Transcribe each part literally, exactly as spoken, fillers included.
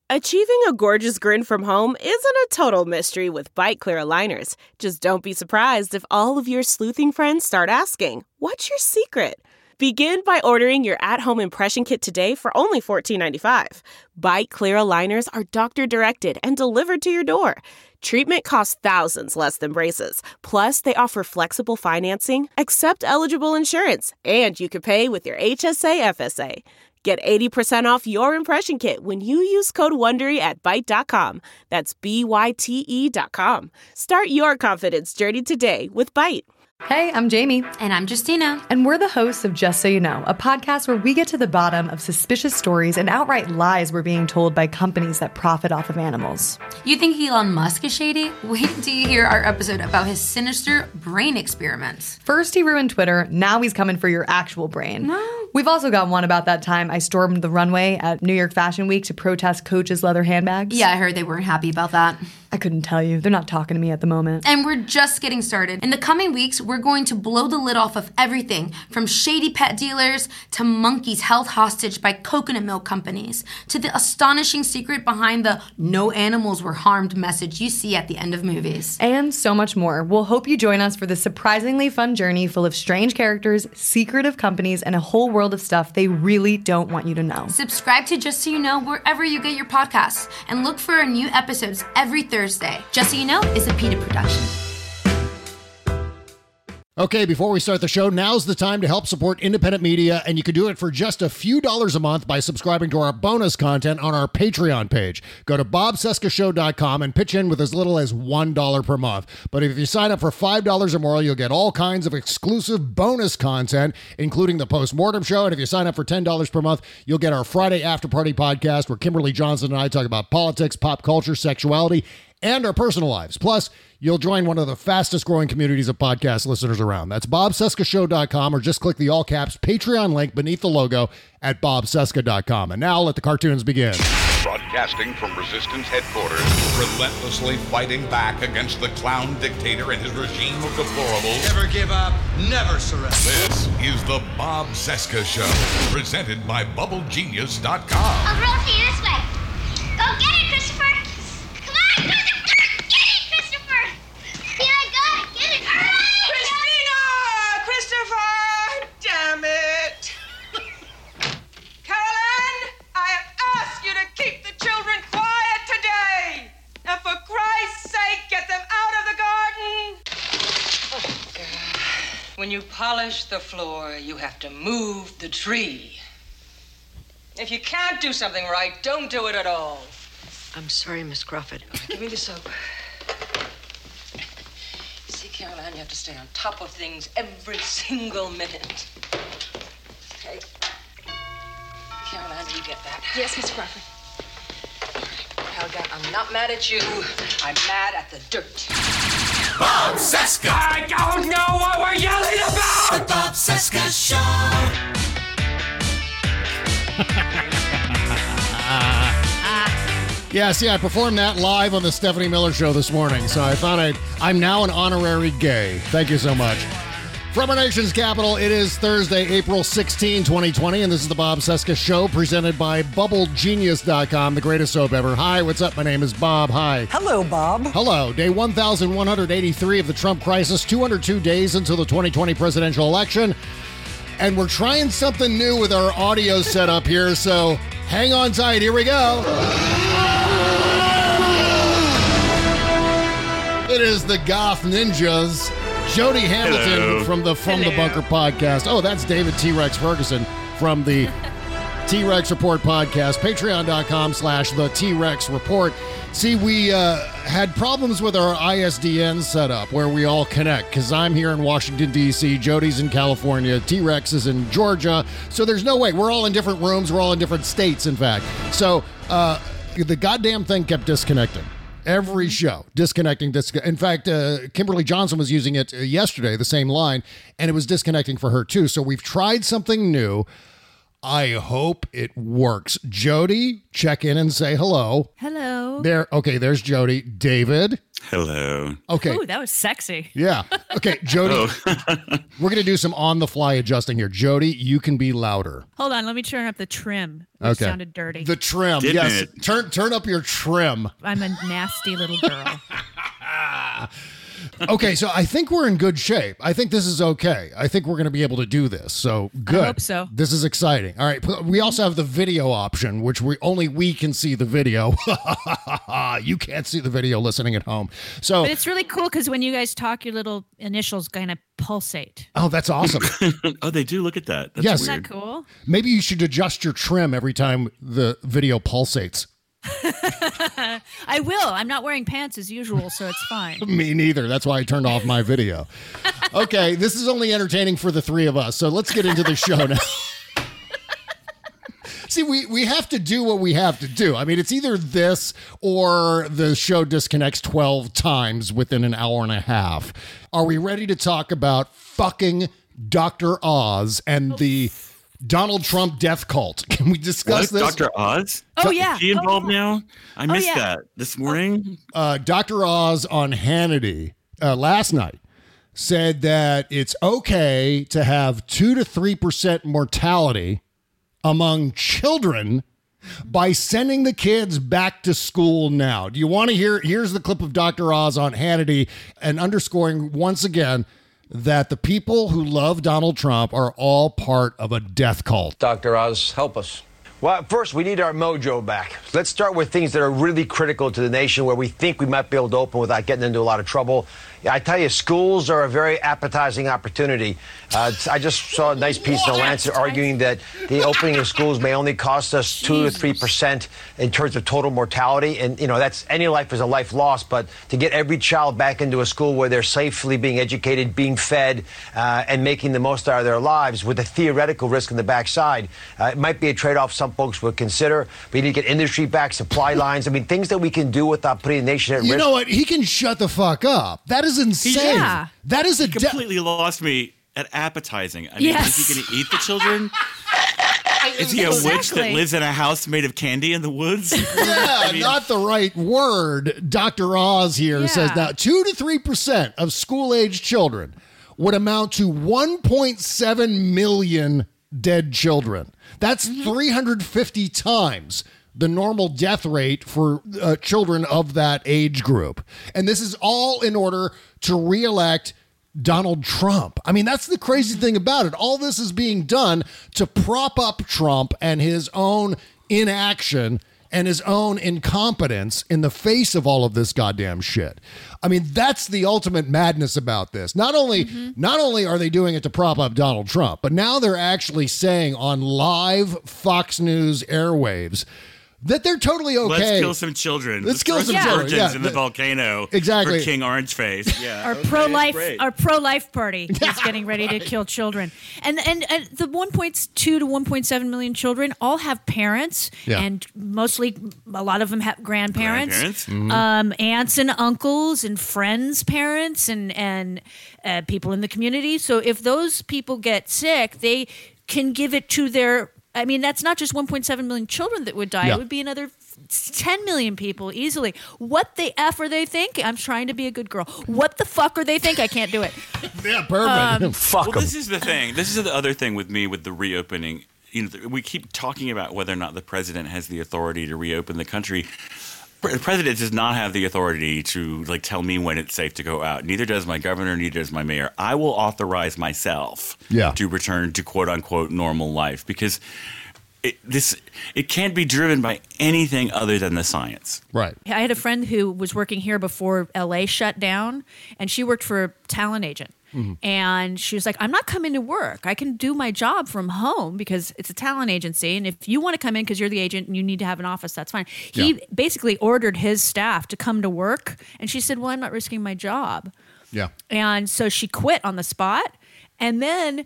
Achieving a gorgeous grin from home isn't a total mystery with Byte Clear aligners. Just don't be surprised if all of your sleuthing friends start asking, "What's your secret?" Begin by ordering your at-home impression kit today for only fourteen ninety-five. Byte Clear aligners are doctor-directed and delivered to your door. Treatment costs thousands less than braces. Plus, they offer flexible financing, accept eligible insurance, and you can pay with your H S A F S A. Get eighty percent off your impression kit when you use code WONDERY at byte dot com. That's B Y T E dot com. Start your confidence journey today with Byte. Hey, I'm Jamie. And I'm Justina. And we're the hosts of Just So You Know, a podcast where we get to the bottom of suspicious stories and outright lies we're being told by companies that profit off of animals. You think Elon Musk is shady? Wait until you hear our episode about his sinister brain experiments. First he ruined Twitter, now he's coming for your actual brain. No. We've also got one about that time I stormed the runway at New York Fashion Week to protest Coach's leather handbags. Yeah, I heard they weren't happy about that. I couldn't tell you. They're not talking to me at the moment. And we're just getting started. In the coming weeks, we're going to blow the lid off of everything from shady pet dealers to monkeys held hostage by coconut milk companies to the astonishing secret behind the "no animals were harmed" message you see at the end of movies. And so much more. We'll hope you join us for this surprisingly fun journey full of strange characters, secretive companies, and a whole world of stuff they really don't want you to know. Subscribe to Just So You Know wherever you get your podcasts and look for our new episodes every Thursday. Just So You Know is a PETA production. Okay, before we start the show, now's the time to help support independent media, and you can do it for just a few dollars a month by subscribing to our bonus content on our Patreon page. Go to bob cesca show dot com and pitch in with as little as one dollar per month. But if you sign up for five dollars or more, you'll get all kinds of exclusive bonus content, including the Postmortem Show. And if you sign up for ten dollars per month, you'll get our Friday After Party podcast, where Kimberly Johnson and I talk about politics, pop culture, sexuality, and our personal lives. Plus, you'll join one of the fastest growing communities of podcast listeners around. That's bob cesca show dot com, or just click the all caps Patreon link beneath the logo at bob cesca dot com. And now let the cartoons begin. Broadcasting from Resistance headquarters. Relentlessly fighting back against the clown dictator and his regime of deplorables. Never give up, never surrender. This is the Bob Cesca Show, presented by bubble genius dot com. I'll roll for you this way. Go get it, Christopher. Come on, Christopher. Christopher! Damn it! Carolyn, I have asked you to keep the children quiet today! And for Christ's sake, get them out of the garden! Oh, God. When you polish the floor, you have to move the tree. If you can't do something right, don't do it at all. I'm sorry, Miss Crawford. Give me the soap. Caroline, you have to stay on top of things every single minute. Okay. Caroline, do you get that? Yes, Miss Crawford. Helga, I'm not mad at you. I'm mad at the dirt. Bob Cesca! I don't know what we're yelling about! The Bob Cesca Show. Yeah, see, I performed that live on the Stephanie Miller Show this morning, so I thought I'd, I'm now an honorary gay. Thank you so much. From our nation's capital, it is Thursday, April sixteenth, twenty twenty, and this is the Bob Cesca Show, presented by bubble genius dot com, the greatest soap ever. Hi, what's up? My name is Bob. Hi. Hello, Bob. Hello. Day one thousand one hundred eighty-three of the Trump crisis, two hundred two days until the twenty twenty presidential election, and we're trying something new with our audio setup here, so hang on tight. Here we go. It is the Goth Ninjas, Jody Hamilton Hello. from the From Hello. the Bunker podcast. Oh, that's David T-Rex Ferguson from the T-Rex Report podcast, patreon dot com slash the T-Rex Report. See, we uh, had problems with our I S D N setup where we all connect, because I'm here in Washington, D C, Jody's in California, T-Rex is in Georgia, so there's no way. We're all in different rooms. We're all in different states, in fact. So uh, the goddamn thing kept disconnecting. Every show, disconnecting, disc- in fact, uh, Kimberly Johnson was using it yesterday, the same line, and it was disconnecting for her too. So we've tried something new. I hope it works. Jody, check in and say hello. Hello. Hello. There. Okay, there's Jody. David. Hello. Okay. Ooh, that was sexy. Yeah. Okay, Jody. Oh. We're going to do some on-the-fly adjusting here. Jody, you can be louder. Hold on, let me turn up the trim. It Okay. sounded dirty. The trim. Didn't yes. it? Turn turn up your trim. I'm a nasty little girl. Okay, so I think we're in good shape. I think this is okay. I think we're going to be able to do this. So good. I hope so. This is exciting. All right. We also have the video option, which we only we can see the video. You can't see the video listening at home. So, But it's really cool because when you guys talk, your little initials kind of pulsate. oh, that's awesome. Oh, they do. Look at that. That's Yes. Isn't weird. that cool? Maybe you should adjust your trim every time the video pulsates. I will. I'm not wearing pants as usual, so it's fine. Me neither. That's why I turned off my video. Okay, this is only entertaining for the three of us. So let's get into the show now. See, we, we have to do what we have to do. I mean, it's either this or the show disconnects twelve times within an hour and a half. Are we ready to talk about fucking Doctor Oz and the Donald Trump death cult? Can we discuss What? this? Doctor Oz? Oh, yeah. Is he involved Oh. now? I missed yeah. that this morning. Uh, Doctor Oz on Hannity uh, last night said that it's okay to have two to three percent mortality among children by sending the kids back to school now. Do you want to hear? Here's the clip of Doctor Oz on Hannity and underscoring once again that the people who love Donald Trump are all part of a death cult. Doctor Oz, help us. Well, first, we need our mojo back. Let's start with things that are really critical to the nation where we think we might be able to open without getting into a lot of trouble. Yeah, I tell you, schools are a very appetizing opportunity. Uh, I just saw a nice piece in the Lancet arguing that the opening of schools may only cost us two to three percent in terms of total mortality. And, you know, that's any life is a life lost. But to get every child back into a school where they're safely being educated, being fed, uh, and making the most out of their lives with a theoretical risk in the backside, uh, it might be a trade-off some folks would consider. We need to get industry back, supply lines. I mean, things that we can do without putting the nation at You risk. know what? He can shut the fuck up. That is insane. Yeah. That is a He de- completely lost me at appetizing. I mean, Yes. is he going to eat the children? Is he a witch Exactly. that lives in a house made of candy in the woods? Yeah, I mean- not the right word. Doctor Oz here Yeah. says now two to three percent of school-age children would amount to one point seven million dead children. That's three hundred fifty times the normal death rate for uh, children of that age group. And this is all in order to reelect Donald Trump. I mean, that's the crazy thing about it. All this is being done to prop up Trump and his own inaction and his own incompetence in the face of all of this goddamn shit. I mean, that's the ultimate madness about this. Not only mm-hmm. not only are they doing it to prop up Donald Trump, but now they're actually saying on live Fox News airwaves that they're totally okay. Let's kill some children. Let's kill throw some some children. virgins Yeah, in the, the- volcano. Exactly. For King Orange Face. Yeah. Our okay, pro-life, great. our pro-life party is getting ready to kill children, and and, and the one point two to one point seven million children all have parents, Yeah. and mostly a lot of them have grandparents, Grandparents? Mm-hmm. um, aunts and uncles, and friends' parents, and and uh, people in the community. So if those people get sick, they can give it to their. I mean, that's not just one point seven million children that would die. Yeah. It would be another ten million people easily. What the F are they thinking? I'm trying to be a good girl. What the fuck are they think? I can't do it. Yeah, perfect. Um, Fuck Well, 'em. this is the thing. This is the other thing with me with the reopening. You know, th- we keep talking about whether or not the president has the authority to reopen the country. The president does not have the authority to like tell me when it's safe to go out. Neither does my governor, neither does my mayor. I will authorize myself Yeah. to return to quote unquote normal life because it, this it can't be driven by anything other than the science. Right. I had a friend who was working here before L A shut down, and she worked for a talent agent. Mm-hmm. And she was like, I'm not coming to work. I can do my job from home because it's a talent agency. And if you want to come in because you're the agent and you need to have an office, that's fine. He Yeah. basically ordered his staff to come to work. And she said, well, I'm not risking my job. Yeah. And so she quit on the spot. And then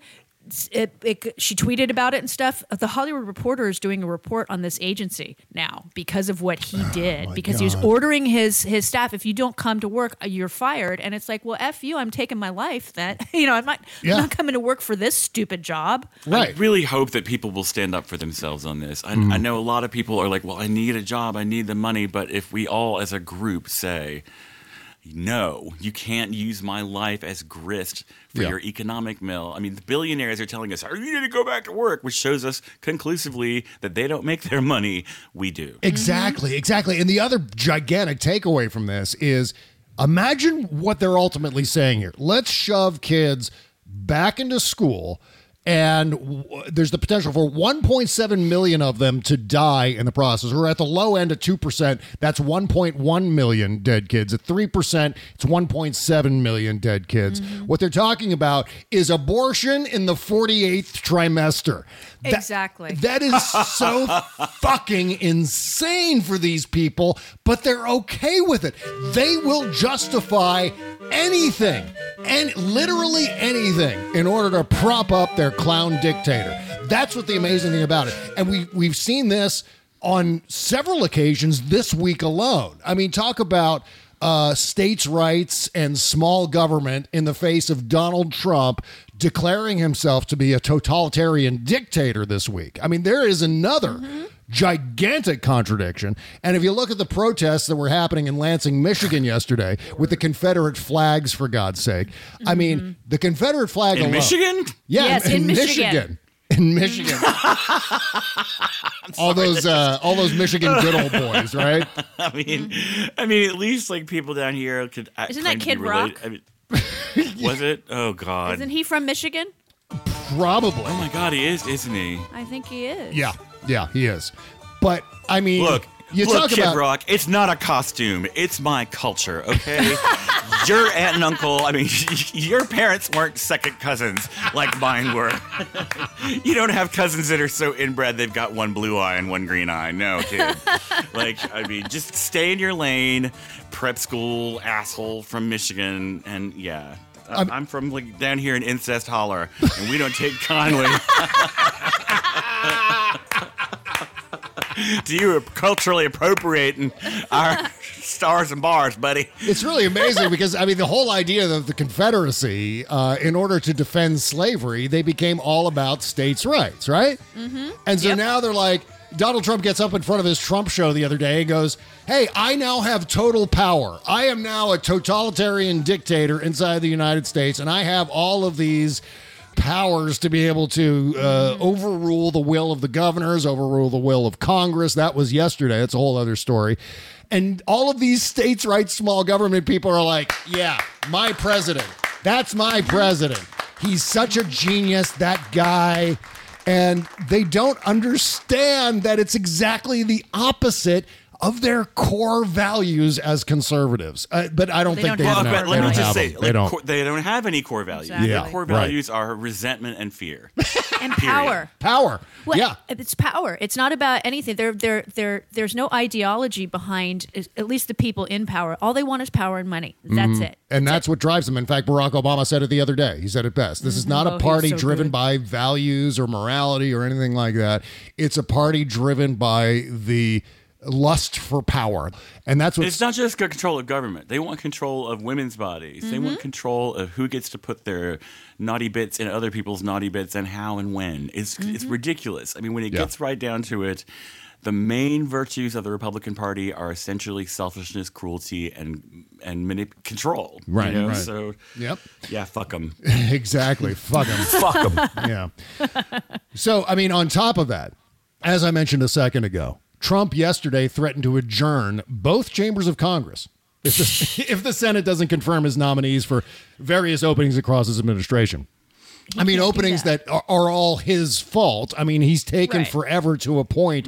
it, it, she tweeted about it and stuff. The Hollywood Reporter is doing a report on this agency now because of what he did. Oh because God. he was ordering his his staff, if you don't come to work, you're fired. And it's like, well, F you, I'm taking my life. That you know, I'm not, Yeah. I'm not coming to work for this stupid job. I really hope that people will stand up for themselves on this. I, Mm. I know a lot of people are like, well, I need a job, I need the money. But if we all as a group say, no, you can't use my life as grist for Yeah. your economic mill. I mean, the billionaires are telling us, oh, you need to go back to work, which shows us conclusively that they don't make their money. We do. Exactly, exactly. And the other gigantic takeaway from this is imagine what they're ultimately saying here. Let's shove kids back into school, and w- there's the potential for one point seven million of them to die in the process. We're at the low end at two percent. That's one point one million dead kids. At three percent, it's one point seven million dead kids. What they're talking about is abortion in the forty-eighth trimester. That- Exactly. that is so fucking insane for these people, but they're okay with it. They will justify anything, and literally anything, in order to prop up their clown dictator. That's what the amazing thing about it. And we we've seen this on several occasions this week alone. I mean, talk about uh, states' rights and small government in the face of Donald Trump declaring himself to be a totalitarian dictator this week. I mean, there is another gigantic contradiction. And if you look at the protests that were happening in Lansing, Michigan yesterday with the Confederate flags, for God's sake, I mean, the Confederate flag In alone. Michigan? Yeah, Yes, in Michigan. In Michigan. all those uh, all those Michigan good old boys, right? I mean, I mean, at least like people down here could. uh, Isn't claim that to be Kid related- Rock? I mean, was it? Oh God! Isn't he from Michigan? Probably. Oh my God, he is, isn't he? I think he is. Yeah, yeah, he is. But I mean, Look, you look, talk Kid about Rock. It's not a costume. It's my culture. Okay, your aunt and uncle. I mean, your parents weren't second cousins like mine were. You don't have cousins that are so inbred they've got one blue eye and one green eye. No, kid. Like, I mean, just stay in your lane. Prep school asshole from Michigan, and yeah. I'm, I'm from like down here in Incest Holler, and we don't take kindly. Do you culturally appropriating our stars and bars, buddy? it's really amazing because, I mean, the whole idea of the Confederacy, uh, in order to defend slavery, they became all about states' rights, right? Mm-hmm. And so Yep. now they're like, Donald Trump gets up in front of his Trump show the other day and goes, hey, I now have total power. I am now a totalitarian dictator inside the United States, and I have all of these powers to be able to uh, overrule the will of the governors, overrule the will of Congress. That was yesterday. That's a whole other story. And all of these states' rights, small government people are like, yeah, my president. That's my president. He's such a genius, that guy. And they don't understand that it's exactly the opposite of their core values as conservatives. Uh, but I don't They think don't they, have don't Well, have, but they let me don't just have say, them. like, They don't. core- they don't have any core values. Exactly. Yeah, Their core right. values are resentment and fear. And power. Power. Well, Yeah. it's power. It's not about anything. There, there, there. There's no ideology behind. At least the people in power. All they want is power and money. That's it. And that's what drives them. In fact, Barack Obama said it the other day. He said it best. This is not Oh, a he was party so driven good. by values or morality or anything like that. It's a party driven by the lust for power. And that's what It's not just control of government. They want control of women's bodies. They want control of who gets to put their naughty bits in other people's naughty bits and how and when. It's it's ridiculous. I mean, when it Yeah. gets right down to it, the main virtues of the Republican Party are essentially selfishness, cruelty, and and manip- control. Right, You know? right. So, Yep. yeah, fuck them. Exactly. Fuck them. Fuck them. Yeah. So, I mean, on top of that, as I mentioned a second ago, Trump yesterday threatened to adjourn both chambers of Congress if the, if the Senate doesn't confirm his nominees for various openings across his administration. I mean, can't do openings that. that, are, are all his fault. I mean, he's taken Right. forever to appoint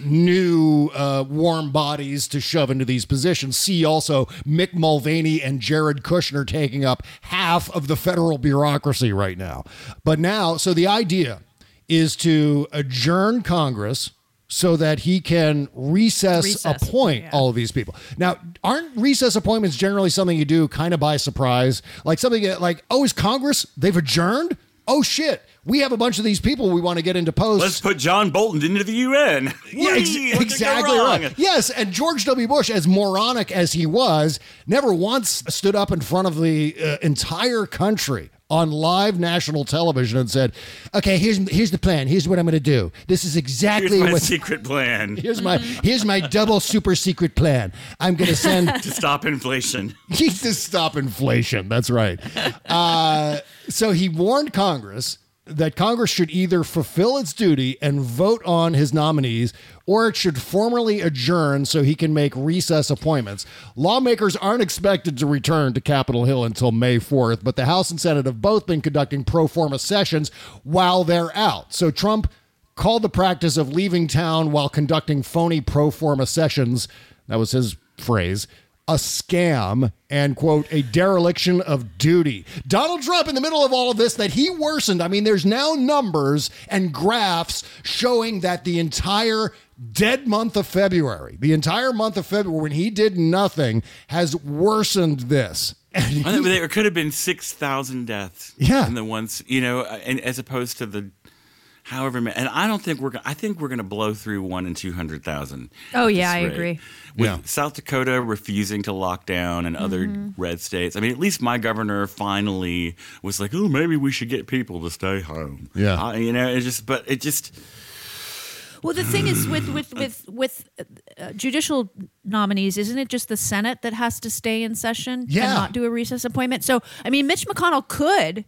new uh, warm bodies to shove into these positions. See also Mick Mulvaney and Jared Kushner taking up half of the federal bureaucracy right now. But now, so the idea is to adjourn Congress so that he can recess, Recess, appoint yeah. all of these people. Now, aren't recess appointments generally something you do kind of by surprise? Like something that, like, oh, is Congress, they've adjourned? oh shit, we have a bunch of these people we want to get into post. Let's put John Bolton into the U N. Yeah, ex- exactly right. Yes, and George W. Bush, as moronic as he was, never once stood up in front of the uh, entire country on live national television and said, okay, here's here's the plan. Here's what I'm going to do. This is exactly here's my what secret plan. Here's my here's my double super secret plan. I'm going to send to stop inflation. to stop inflation. That's right. Uh, so he warned Congress that Congress should either fulfill its duty and vote on his nominees, or it should formally adjourn so he can make recess appointments. Lawmakers aren't expected to return to Capitol Hill until May fourth, but the House and Senate have both been conducting pro forma sessions while they're out. So Trump called the practice of leaving town while conducting phony pro forma sessions, that was his phrase, a scam and, quote, a dereliction of duty. Donald Trump, in the middle of all of this, that he worsened. I mean, there's now numbers and graphs showing that the entire dead month of February, the entire month of February, when he did nothing, has worsened this. I think there could have been six thousand deaths. Yeah. In the ones, you know, and as opposed to the however many. And I don't think we're, I think we're going to blow through one in two hundred thousand. Oh, yeah, I agree. With Yeah. South Dakota refusing to lock down and other Mm-hmm. red states. I mean, at least my governor finally was like, oh, maybe we should get people to stay home. Yeah. Uh, you know, it just, but it just. Well, the thing is with with with with uh, judicial nominees, isn't it just the Senate that has to stay in session Yeah. and not do a recess appointment? So, I mean, Mitch McConnell could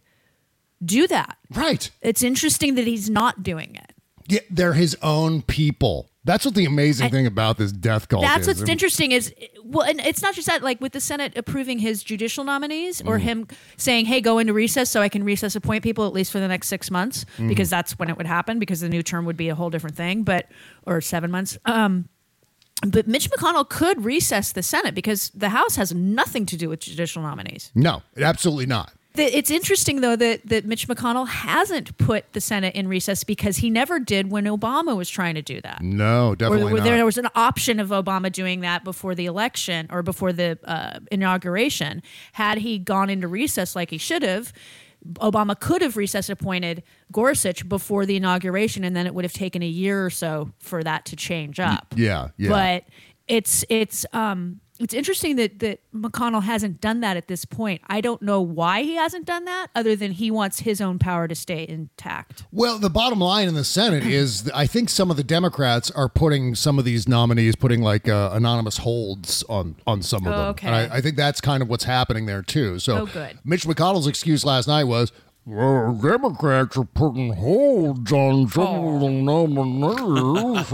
do that. Right. It's interesting that he's not doing it. Yeah, they're his own people. That's what the amazing I- thing about this death cult That's is. what's I mean, interesting is, well, and it's not just that, like with the Senate approving his judicial nominees or Mm. him saying, hey, go into recess so I can recess appoint people at least for the next six months, Mm. because that's when it would happen, because the new term would be a whole different thing, but, or seven months. Um, but Mitch McConnell could recess the Senate because the House has nothing to do with judicial nominees. No, absolutely not. The- It's interesting, though, that, that Mitch McConnell hasn't put the Senate in recess because he never did when Obama was trying to do that. No, definitely Or, or not. there was an option of Obama doing that before the election or before the uh, inauguration. Had he gone into recess like he should have, Obama could have recess appointed Gorsuch before the inauguration, and then it would have taken a year or so for that to change up. Yeah, yeah. But it's it's um it's interesting that that McConnell hasn't done that at this point. I don't know why he hasn't done that, other than he wants his own power to stay intact. Well, the bottom line in the Senate is that I think some of the Democrats are putting some of these nominees, putting like uh, anonymous holds on, on some of Oh, them. okay. And I, I think that's kind of what's happening there, too. So Oh, good. Mitch McConnell's excuse last night was, well, Democrats are putting holds on some of the nominees.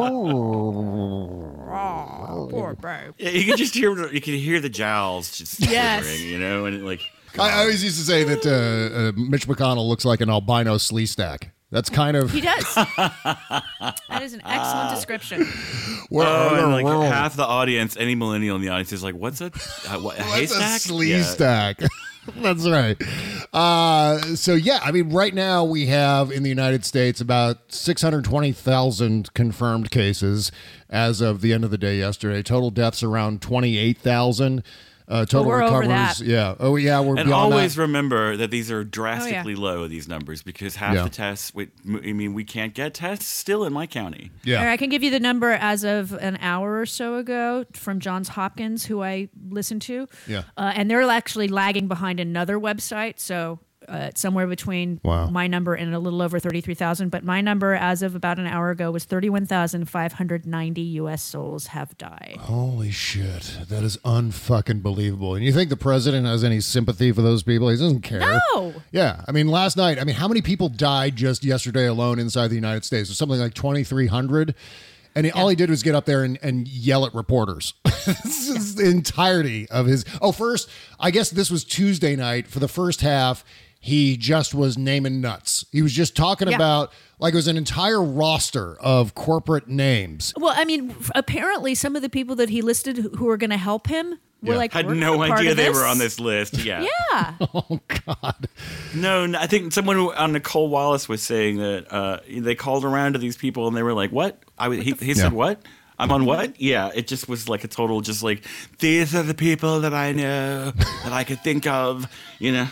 Poor babe. Yeah, you can just hear you can hear the jowls just Yes. quivering, you know, and it, like I, I always used to say that uh, uh, Mitch McConnell looks like an albino slee stack. That's kind of... He does. That is an excellent description. oh, and like Whoa. half the audience, any millennial in the audience is like, "What's a, uh, what, a What's haystack?" a slee Yeah. stack? That's right. Uh, so, yeah, I mean, right now we have in the United States about six hundred twenty thousand confirmed cases as of the end of the day yesterday. Total deaths around twenty-eight thousand. Uh, total we're over recoveries. that. Yeah. Oh, yeah. We're And beyond always that. remember that these are drastically Oh, low, these numbers, because half Yeah. the tests, we, I mean, we can't get tests still in my county. Yeah. All right, I can give you the number as of an hour or so ago from Johns Hopkins, who I listened to. Yeah. Uh, and they're actually lagging behind another website. So uh, it's somewhere between Wow. my number and a little over thirty-three thousand. But my number as of about an hour ago was thirty-one thousand five hundred ninety U S souls have died. Holy shit. That is unfucking believable. And you think the president has any sympathy for those people? He doesn't care. No. Yeah. I mean, last night, I mean, how many people died just yesterday alone inside the United States? It was something like twenty-three hundred. And he, all he did was get up there and, and yell at reporters. This is the entirety of his. Oh, first, I guess this was Tuesday night. For the first half, he just was naming nuts. He was just talking Yeah. about, like, it was an entire roster of corporate names. Well, I mean, f- apparently some of the people that he listed who who were going to help him were Yeah. like, Had "We're no not part idea of they this." were on this list. Yeah. Yeah. Oh, God. No, n- I think someone who- on Nicole Wallace was saying that uh, they called around to these people and they were like, "What?" I was, he, he said, Yeah. "What? I'm on what?" Yeah, it just was like a total, just like these are the people that I know that I could think of, you know.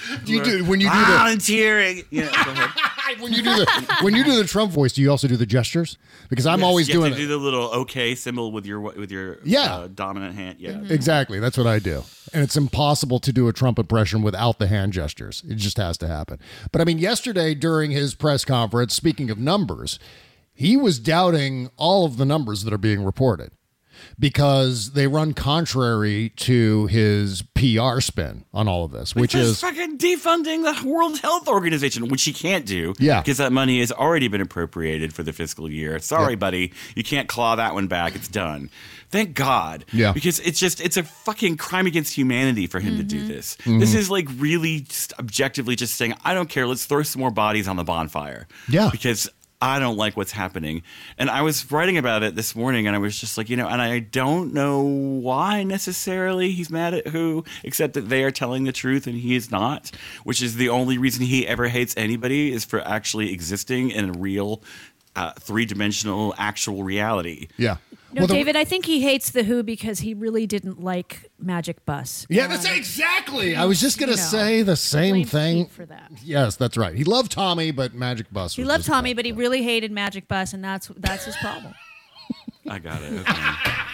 Do you do when you do volunteering? The, yeah, go ahead. when you do the when you do the Trump voice, do you also do the gestures? Because I'm yes, always you doing have to do the little okay symbol with your with your yeah. uh, dominant hand. Yeah, mm-hmm. Exactly. That's what I do. And it's impossible to do a Trump impression without the hand gestures. It just has to happen. But I mean, yesterday during his press conference, speaking of numbers, he was doubting all of the numbers that are being reported, because they run contrary to his P R spin on all of this, which is fucking defunding the World Health Organization, which he can't do. Yeah. Because that money has already been appropriated for the fiscal year. Sorry, yeah. buddy. You can't claw that one back. It's done. Thank God. Yeah. Because it's just, it's a fucking crime against humanity for him mm-hmm. to do this. Mm-hmm. This is like really just objectively just saying, I don't care. Let's throw some more bodies on the bonfire. Yeah. Because I don't like what's happening. And I was writing about it this morning, and I was just like, you know, and I don't know why necessarily he's mad at who, except that they are telling the truth and he is not, which is the only reason he ever hates anybody is for actually existing in a real uh, three-dimensional actual reality. Yeah. No, well, the, David, I think he hates The Who because he really didn't like Magic Bus. Yeah, that's um, exactly. I was just going to you know, say the same thing. For that. Yes, that's right. He loved Tommy, but Magic Bus. He was loved Tommy, bad. but he really hated Magic Bus, and that's that's his problem. I got it. Okay.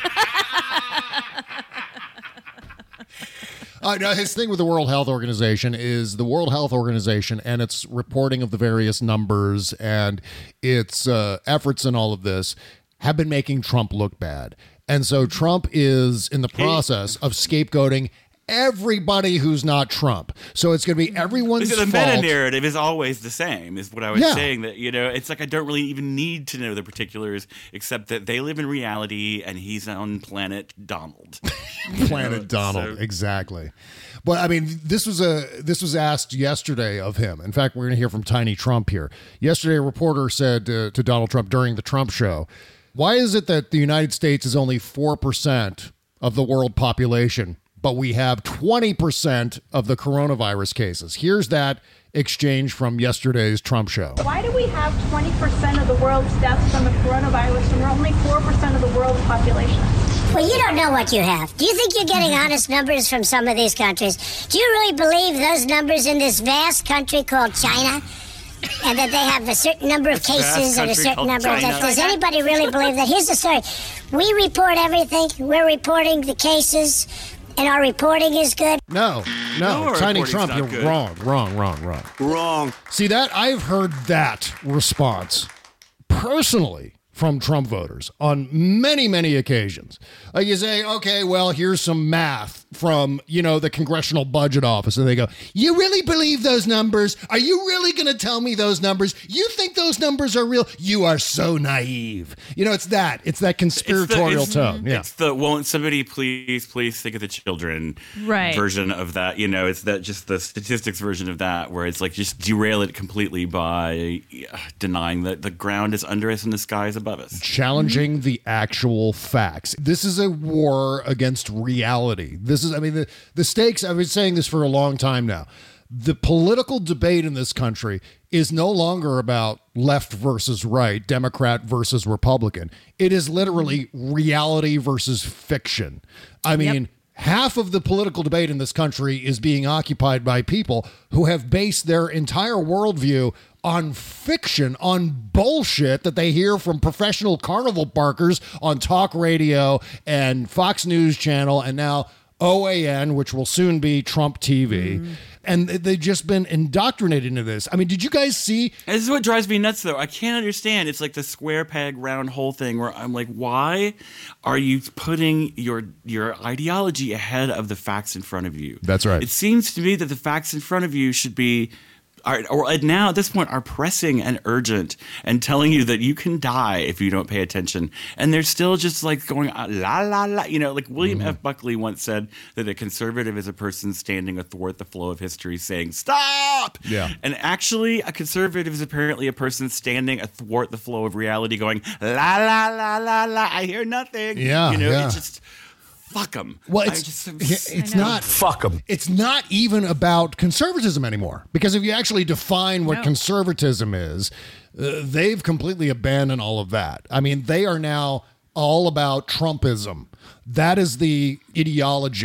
Uh, no, his thing with the World Health Organization is the World Health Organization and its reporting of the various numbers and its uh, efforts in all of this have been making Trump look bad. And so Trump is in the process of scapegoating everybody who's not Trump. So it's going to be everyone's because the fault. meta narrative is always the same, is what I was yeah. saying. That, you know, it's like I don't really even need to know the particulars, except that they live in reality and he's on planet Donald. Planet you know, Donald, so. Exactly. But I mean, this was a this was asked yesterday of him. In fact, we're going to hear from Tiny Trump here. Yesterday, a reporter said uh, to Donald Trump during the Trump show, "Why is it that the United States is only four percent of the world population, but we have twenty percent of the coronavirus cases?" Here's that exchange from yesterday's Trump show. Why do we have twenty percent of the world's deaths from the coronavirus and we're only four percent of the world's population? Well, you don't know what you have. Do you think you're getting honest numbers from some of these countries? Do you really believe those numbers in this vast country called China? And that they have a certain number of cases and a certain number of deaths. Does anybody really believe that? Here's the story. We report everything. We're reporting the cases. And our reporting is good? No, no. no Tiny Trump, you're good. wrong, wrong, wrong, wrong. Wrong. See that? I've heard that response personally from Trump voters on many, many occasions. Like you say, okay, well, here's some math from, you know, the Congressional Budget Office. And they go, you really believe those numbers? Are you really going to tell me those numbers? You think those numbers are real? You are so naive. You know, it's that. It's that conspiratorial it's the, it's, tone. Yeah. It's the, won't somebody please, please think of the children right. version of that. You know, it's that just the statistics version of that where it's like just derail it completely by denying that the ground is under us and the sky is above us. Challenging mm-hmm. the actual facts. This is a war against reality. This is, I mean, the, the stakes, I've been saying this for a long time now. The political debate in this country is no longer about left versus right, Democrat versus Republican. It is literally reality versus fiction. I mean, yep. half of the political debate in this country is being occupied by people who have based their entire worldview on fiction, on bullshit that they hear from professional carnival barkers on talk radio and Fox News Channel and now O A N, which will soon be Trump T V. Mm. And they've just been indoctrinated into this. I mean, did you guys see? This is what drives me nuts, though. I can't understand. It's like the square peg, round hole thing where I'm like, why are you putting your your ideology ahead of the facts in front of you? That's right. It seems to me that the facts in front of you should be Are, or now at this point are pressing and urgent and telling you that you can die if you don't pay attention. And they're still just like going, la, la, la. You know, like William mm-hmm. F. Buckley once said that a conservative is a person standing athwart the flow of history saying, stop. Yeah. And actually, a conservative is apparently a person standing athwart the flow of reality going, la, la, la, la, la. I hear nothing. Yeah. You know, yeah. it's just. Fuck them. Well, it's, just, it's not fuck them. It's not even about conservatism anymore, because if you actually define what no. conservatism is, uh, they've completely abandoned all of that. I mean, they are now all about Trumpism. That is the ideology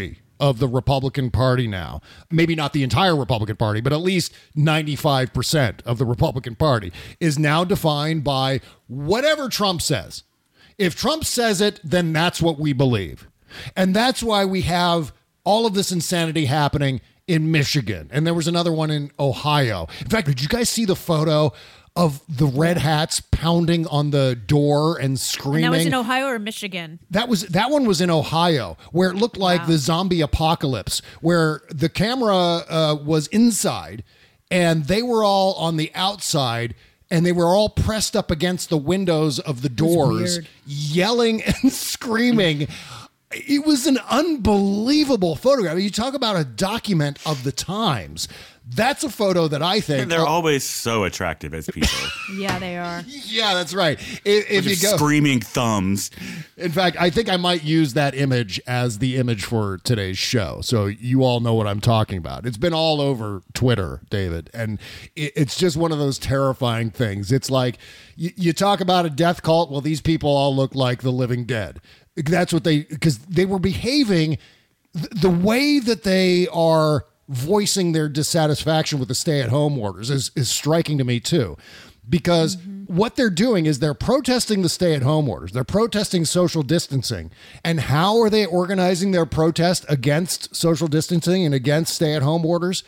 of the Republican Party now, maybe not the entire Republican Party, but at least ninety-five percent of the Republican Party, is now defined by whatever Trump says. If Trump says it, then that's what we believe. And that's why we have all of this insanity happening in Michigan. And there was another one in Ohio. In fact, did you guys see the photo of the red hats pounding on the door and screaming? And that was in Ohio or Michigan? That was that one was in Ohio, where it looked like wow. the zombie apocalypse, where the camera uh, was inside and they were all on the outside. And they were all pressed up against the windows of the doors, yelling and screaming. It was an unbelievable photograph. You talk about a document of the times. That's a photo that I think... And they're uh, always so attractive as people. Yeah, they are. Yeah, that's right. If, if you go... Screaming thumbs. In fact, I think I might use that image as the image for today's show. So you all know what I'm talking about. It's been all over Twitter, David. And it, it's just one of those terrifying things. It's like, you, you talk about a death cult. Well, these people all look like the living dead. That's what they... Because they were behaving... The way that they are... voicing their dissatisfaction with the stay-at-home orders is, is striking to me too, because mm-hmm. what they're doing is they're protesting the stay-at-home orders. They're protesting social distancing. And how are they organizing their protest against social distancing and against stay-at-home orders?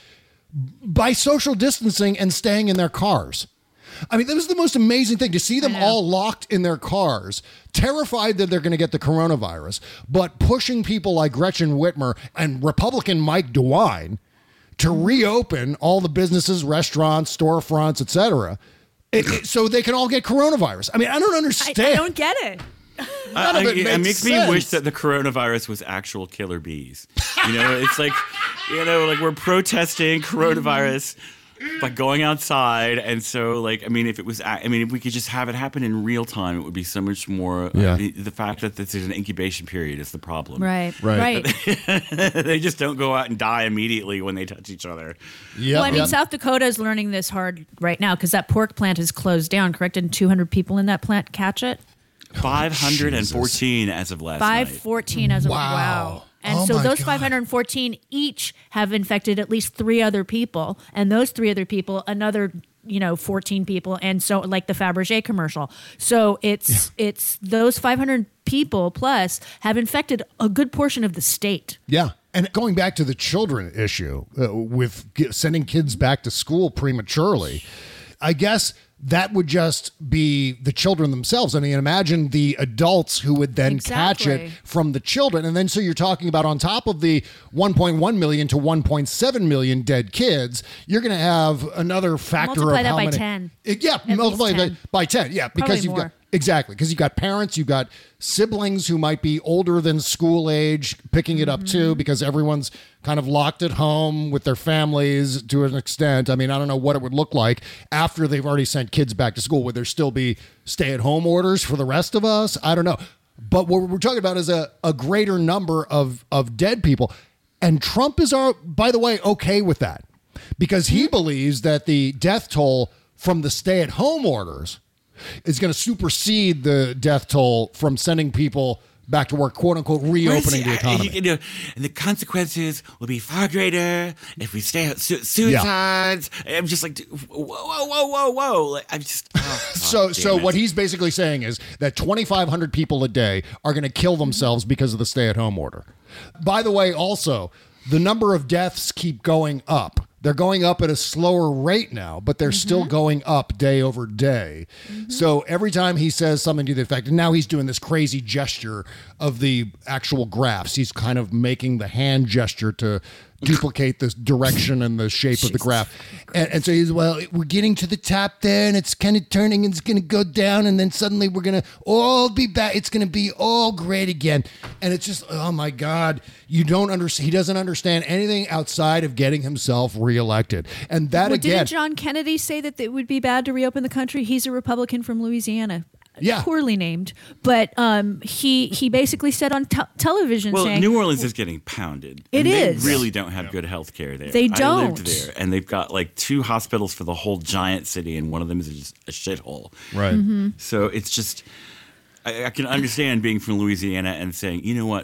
By social distancing and staying in their cars. I mean, that was the most amazing thing to see them all locked in their cars, terrified that they're going to get the coronavirus, but pushing people like Gretchen Whitmer and Republican Mike DeWine to reopen all the businesses, restaurants, storefronts, et cetera, it, it, so they can all get coronavirus. I mean, I don't understand. I, I don't get it. None of it, it, makes, it makes sense. me wish that the coronavirus was actual killer bees. You know, it's like, you know, like we're protesting coronavirus by going outside. And so, like, I mean, if it was, I mean, if we could just have it happen in real time, it would be so much more. Yeah. Uh, the, the fact that this is an incubation period is the problem. Right. Right. Right. They just don't go out and die immediately when they touch each other. Yeah. Well, I mean, yep. South Dakota is learning this hard right now because that pork plant is closed down, correct? And two hundred people in that plant catch it? five hundred fourteen as of last five night. fourteen as of Wow. wow. And Oh so my those God. five hundred fourteen each have infected at least three other people, and those three other people, another, you know, fourteen people, and so like the Fabergé commercial. So it's yeah. it's those five hundred people plus have infected a good portion of the state. Yeah. And going back to the children issue uh, with g- sending kids back to school prematurely, I guess that would just be the children themselves. I mean, imagine the adults who would then Exactly. catch it from the children. And then so you're talking about on top of the one point one million to one point seven million dead kids, you're going to have another factor Multiply of that how by many. ten. It, yeah, At multiply least by, ten. by ten. Yeah, because Probably you've more. got exactly because you've got parents, you've got siblings who might be older than school age picking it up Mm-hmm. too, because everyone's kind of locked at home with their families to an extent. I mean, I don't know what it would look like after they've already sent kids back to school. Would there still be stay-at-home orders for the rest of us? I don't know. But what we're talking about is a, a greater number of, of dead people. And Trump is, our, by the way, okay with that because he believes that the death toll from the stay-at-home orders is going to supersede the death toll from sending people back to work, quote unquote, reopening the economy. You know, and the consequences will be far greater if we stay out. Su- suicides. Yeah. I'm just like, whoa, whoa, whoa, whoa, whoa. Like, I'm just. Oh, so, God, so damn what it. he's basically saying is that twenty-five hundred people a day are going to kill themselves because of the stay-at-home order. By the way, also, the number of deaths keep going up. They're going up at a slower rate now, but they're mm-hmm. still going up day over day. Mm-hmm. So every time he says something to the effect, and now he's doing this crazy gesture of the actual graphs. He's kind of making the hand gesture to duplicate the direction and the shape of the graph. And, and so he's, well, we're getting to the top there, and it's kind of turning, and it's going to go down, and then suddenly we're going to all be back. It's going to be all great again. And it's just, oh my God, you don't understand. He doesn't understand anything outside of getting himself reelected. And that well, again. Didn't John Kennedy say that it would be bad to reopen the country? He's a Republican from Louisiana. Yeah. Poorly named, but um, he he basically said on te- television Well, saying, New Orleans is getting pounded. It and they is. really don't have good health care there. They I don't. lived there, and they've got like two hospitals for the whole giant city, and one of them is just a shithole. Right. Mm-hmm. So it's just, I, I can understand being from Louisiana and saying, you know what, we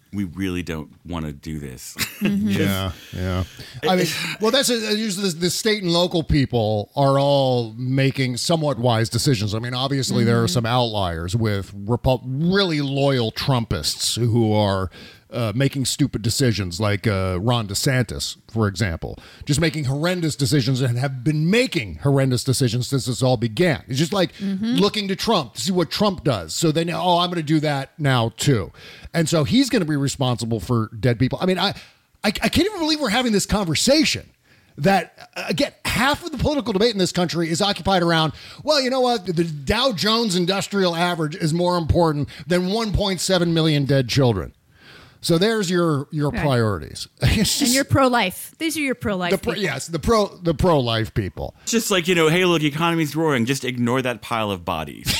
we really don't want to do this. Yeah, yeah. I mean, well, that's a, usually the, the state and local people are all making somewhat wise decisions. I mean, obviously, mm-hmm. there are some outliers with Repu- really loyal Trumpists who are uh, making stupid decisions, like uh, Ron DeSantis, for example, just making horrendous decisions and have been making horrendous decisions since this all began. It's just like mm-hmm. looking to Trump to see what Trump does. So they know, oh, I'm going to do that now, too. And so he's going to be responsible for dead people. I mean, I, I, I can't even believe we're having this conversation. That, again, half of the political debate in this country is occupied around, well, you know what? The Dow Jones Industrial Average is more important than one point seven million dead children. So there's your your right. priorities. Just, and you're pro-life. These are your pro-life the pro, people. Yes, the pro the pro-life people. It's just like, you know, hey, look, the economy's roaring. Just ignore that pile of bodies.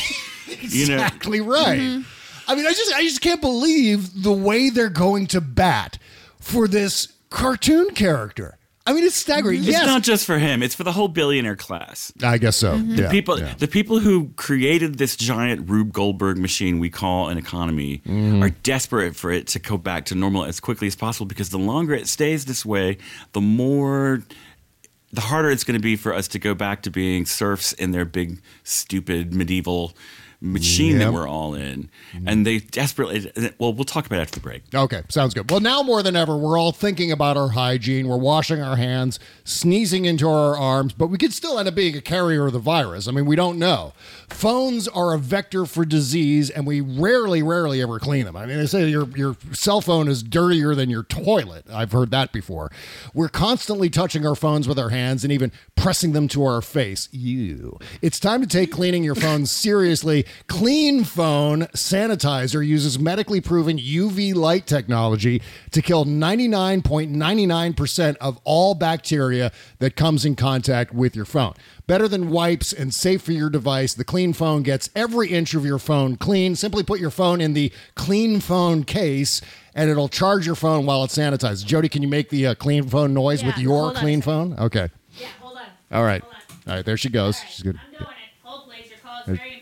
Exactly you know? right. Mm-hmm. I mean, I just I just can't believe the way they're going to bat for this cartoon character. I mean, it's staggering. It's yes. not just for him. It's for the whole billionaire class. I guess so. Mm-hmm. Yeah, the people, yeah. the people who created this giant Rube Goldberg machine we call an economy mm. are desperate for it to go back to normal as quickly as possible, because the longer it stays this way, the more, the harder it's going to be for us to go back to being serfs in their big, stupid, medieval machine yep. that we're all in. And they desperately, well, we'll talk about it after the break. Okay, sounds good. Well, now more than ever, we're all thinking about our hygiene. We're washing our hands, sneezing into our arms, but we could still end up being a carrier of the virus. I mean, we don't know. Phones are a vector for disease, and we rarely, rarely ever clean them. I mean, they say your, your cell phone is dirtier than your toilet. I've heard that before. We're constantly touching our phones with our hands and even pressing them to our face. Ew. It's time to take cleaning your phone seriously. Clean Phone Sanitizer uses medically proven U V light technology to kill ninety-nine point nine nine percent of all bacteria that comes in contact with your phone. Better than wipes and safe for your device, the Clean Phone gets every inch of your phone clean. Simply put your phone in the Clean Phone case, and it'll charge your phone while it's sanitized. Jody, can you make the uh, Clean Phone noise yeah, with your Clean Phone? Okay. Yeah, hold on. All right. Hold on. All right, there she goes. All right, She's good. I'm doing it. Hold, please. Your call is very important.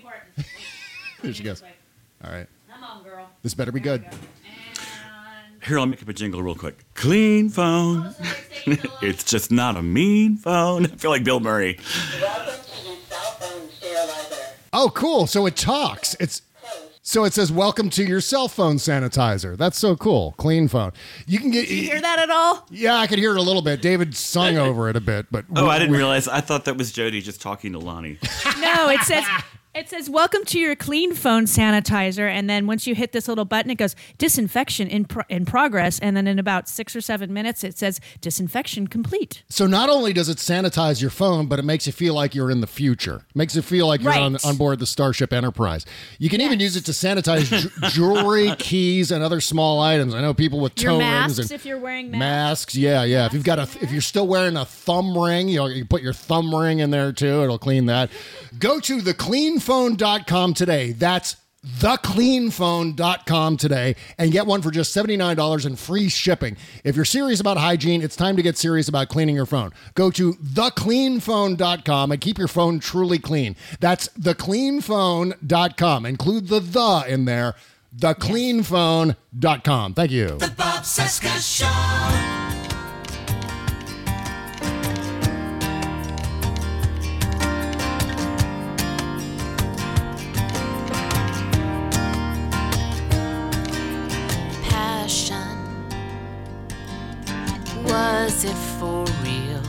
There she goes. All right. Come on, girl. This better be good. Here, I'll make up a jingle real quick. Clean phone. It's just not a mean phone. I feel like Bill Murray. Oh, cool. So it talks. It's so it says, welcome to your cell phone sanitizer. That's so cool. Clean Phone. You can get. Did you hear that at all? Yeah, I could hear it a little bit. David sung over it a bit, but. Oh, we, I didn't we, realize. I thought that was Jody just talking to Lonnie. No, it says. It says, welcome to your Clean Phone sanitizer. And then once you hit this little button, it goes, disinfection in pro- in progress. And then in about six or seven minutes, it says, disinfection complete. So not only does it sanitize your phone, but it makes you feel like you're in the future. It makes you feel like you're right. on, on board the Starship Enterprise. You can yes. even use it to sanitize ju- jewelry, keys, and other small items. I know people with your toe masks, rings. And if you're wearing masks. Masks, yeah, yeah. Masks if you've got a, if you're still wearing a thumb ring, you know, you put your thumb ring in there too. It'll clean that. Go to the clean phone dot com today. That's the clean phone dot com today and get one for just seventy-nine dollars and free shipping. If you're serious about hygiene, it's time to get serious about cleaning your phone. Go to the clean phone dot com and keep your phone truly clean. That's the clean phone dot com. Include the the in there. the clean phone dot com. Thank you. The Bob Cesca Show. Was it for real?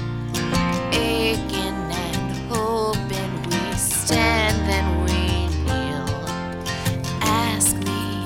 Aching and hoping we stand then we kneel. Ask me,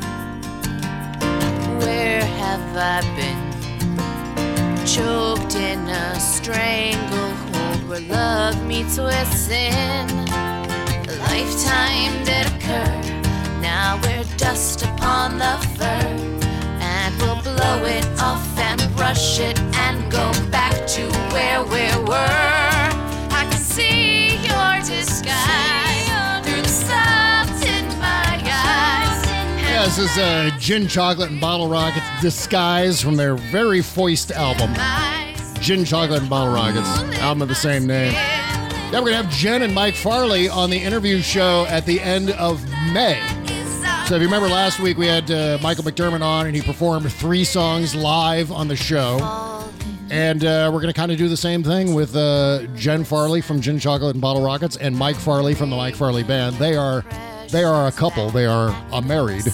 where have I been? Choked in a stranglehold where love meets with sin. A lifetime did occur, now we're dust upon the fur. And we'll blow it off and brush it and go back to where we were. I can see your disguise through the subs in my eyes. Yeah, this is uh, Gin Chocolate and Bottle Rockets Disguise from their very foist album. Gin Chocolate and Bottle Rockets, album of the same name. Yeah, we're going to have Jen and Mike Farley on the interview show at the end of May. So if you remember last week, we had uh, Michael McDermott on, and he performed three songs live on the show. And uh, we're going to kind of do the same thing with uh, Jen Farley from Gin Chocolate and Bottle Rockets and Mike Farley from the Mike Farley Band. They are they are a couple. They are uh, married.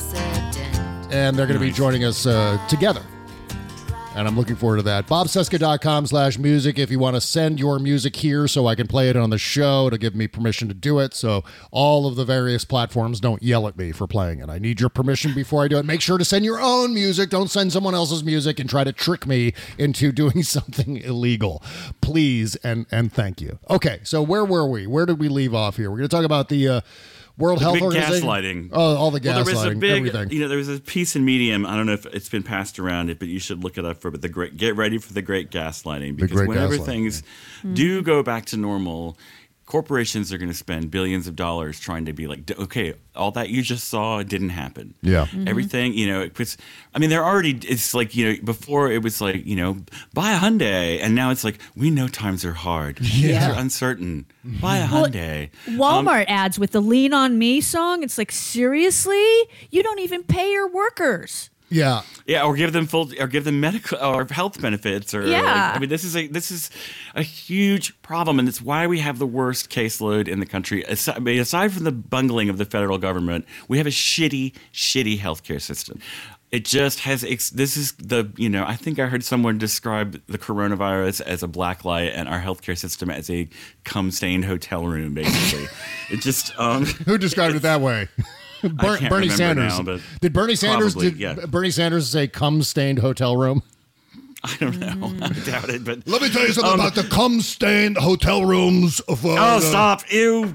And they're going to be joining us uh, together. And I'm looking forward to that. bobcesca.com slash music if you want to send your music here so I can play it on the show. It'll give me permission to do it. So all of the various platforms don't yell at me for playing it. I need your permission before I do it. Make sure to send your own music. Don't send someone else's music and try to trick me into doing something illegal. Please and, and thank you. Okay, so where were we? Where did we leave off here? We're going to talk about the... Uh, World the Health big Organization. Gaslighting. Oh, all the gaslighting. Well, there was a big, everything. you know, there was a piece in Medium. I don't know if it's been passed around it, but you should look it up for. But the great, get ready for the great gaslighting because great whenever gaslighting, things yeah. do go back to normal, corporations are going to spend billions of dollars trying to be like, okay, all that you just saw didn't happen. Yeah. Mm-hmm. Everything, you know, it puts, I mean, they're already, it's like, you know, before it was like, you know, buy a Hyundai. And now it's like, we know times are hard. Yeah. Things are uncertain. Buy a Well, Hyundai. Walmart ads with the Lean On Me song. It's like, seriously? You don't even pay your workers. Yeah. Yeah, or give them full, or give them medical or health benefits, or Yeah. like, I mean, this is a this is a huge problem, and it's why we have the worst caseload in the country. Aside, I mean, aside from the bungling of the federal government, we have a shitty, shitty healthcare system. It just has. This is the you know. I think I heard someone describe the coronavirus as a black light, and our healthcare system as a cum-stained hotel room. Basically, it just. Um, Who described it that way? Ber- I can't Bernie remember Sanders. now, but did Bernie Sanders? probably, did yeah. Bernie Sanders say cum-stained hotel room? I don't know. I doubt it, but Let me tell you something um, about the cum-stained hotel rooms. Of, uh, Oh, stop! Ew!